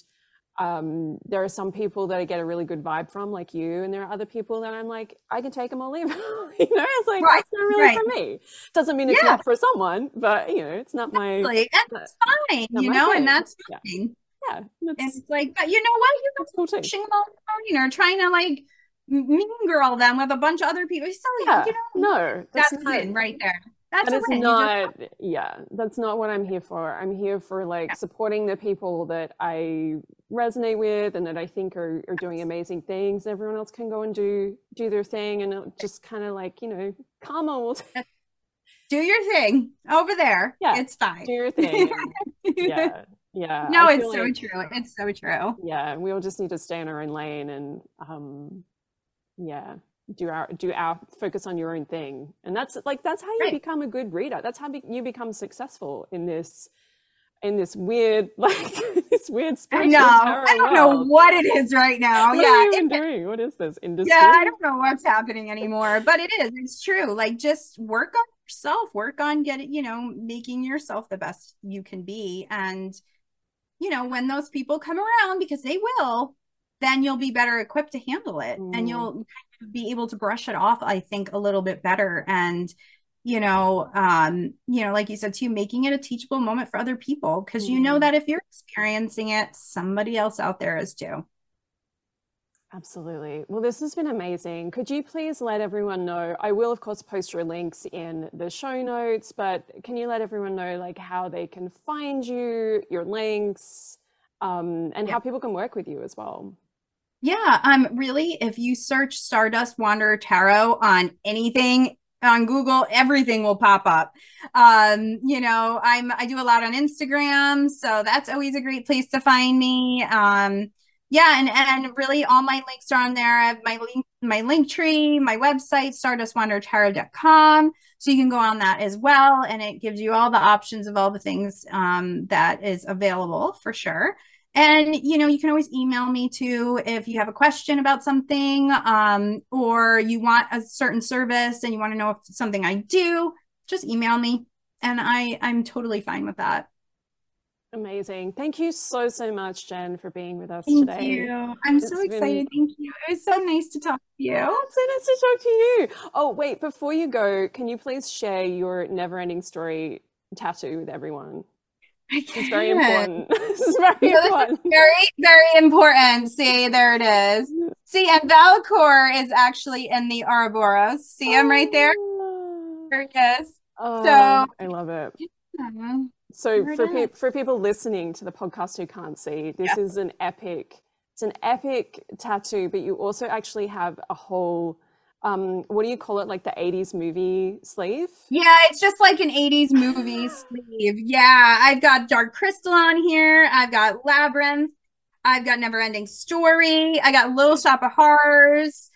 um there are some people that I get a really good vibe from, like you, and there are other people that I'm like, I can take them or leave them. You know, it's like, Right, that's not really right. for me. Doesn't mean it's Yeah. not for someone, but you know, it's not my Exactly. And not- it's fine, not you my know, thing. and that's Yeah. fine. yeah, And that's, it's like, but you know what? You're that's cool too. pushing them all around, you know, trying to like mean girl them with a bunch of other people. So, Yeah, you know, no, that's, that's a not, win right there. That's that a is win. You not, yeah, that's not what I'm here for. I'm here for like Yeah. supporting the people that I resonate with and that I think are, are doing amazing things. Everyone else can go and do do their thing, and it'll just kind of like, you know, karma will just do your thing over there. Yeah, It's fine. do your thing. And yeah, yeah. No, I it's feel so like, true. It's so true. yeah, we all just need to stay in our own lane and um, yeah, do our do our focus on your own thing, and that's like that's how you Right. become a good reader. That's how be, you become successful in this in this weird like this weird I spiritual know. tarot I don't know world. what it is right now. What yeah. are we even it- doing? What is this industry? yeah, I don't know what's happening anymore, but it is. It's true. Like, just work on yourself, work on getting, you know, making yourself the best you can be. And, you know, when those people come around, because they will, then you'll be better equipped to handle it, Mm. and you'll kind of be able to brush it off, I think, a little bit better. And, you know, um, you know, like you said too, making it a teachable moment for other people, because you know Mm. that if you're experiencing it, somebody else out there is too. Absolutely. Well, this has been amazing. Could you please let everyone know? I will, of course, post your links in the show notes, but can you let everyone know like how they can find you, your links, um, and Yeah. how people can work with you as well? Yeah, um, really, if you search Stardust Wanderer Tarot on anything on Google, everything will pop up. Um, you know, I'm I do a lot on Instagram, so that's always a great place to find me. Um, yeah, and and really all my links are on there. I have my link, my link tree, my website, stardust wanderer tarot dot com. So you can go on that as well, and it gives you all the options of all the things um, that is available for sure. And, you know, you can always email me too if you have a question about something, um, or you want a certain service and you want to know if it's something I do, just email me. And I, I'm totally fine with that. Amazing. Thank you so, so much, Jen, for being with us Thank today. you. I'm It's so been- excited. Thank you. It was so nice to talk to you. Oh, it's so nice to talk to you. Oh, wait, before you go, can you please share your never-ending story tattoo with everyone? It's very important. This is very You know, this important. is very, very important. See, there it is. See, and Valcor is actually in the Ouroboros. See him right there? Oh, There he is. oh, So- I love it. Yeah. So There it for pe- is. for people listening to the podcast who can't see, this Yeah. is an epic. It's an epic tattoo, but you also actually have a whole. Um, what do you call it? Like the eighties movie sleeve? Yeah, it's just like an eighties movie sleeve. Yeah, I've got Dark Crystal on here. I've got Labyrinth. I've got Never Ending Story. I got Little Shop of Horrors.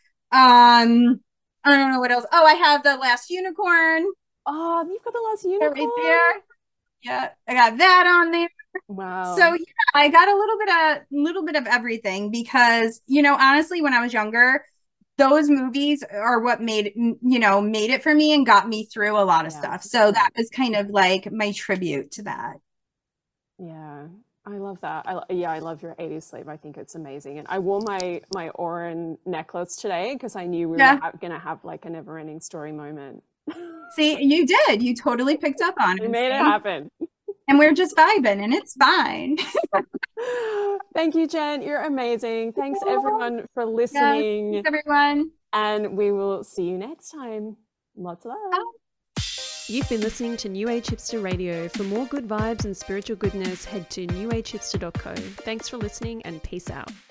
Um, I don't know what else. Oh, I have The Last Unicorn. Oh, you've got the last They're unicorn. right there. Yeah, I got that on there. Wow. So yeah, I got a little bit of little bit of everything because, you know, honestly, when I was younger, those movies are what made, you know, made it for me and got me through a lot of Yeah. stuff. So that was kind of like my tribute to that. Yeah, I love that. I, yeah, I love your eighties sleeve. I think it's amazing. And I wore my my Orin necklace today because I knew we Yeah. were ha- gonna have like a never ending story moment. See, you did. You totally picked up on We it. made it see? happen. And we're just vibing and it's fine. Thank you, Jen. You're amazing. Thanks everyone for listening. Thanks, everyone. And we will see you next time. Lots of love. You've been listening to New Age Hipster Radio. For more good vibes and spiritual goodness, head to new age hipster dot co. Thanks for listening and peace out.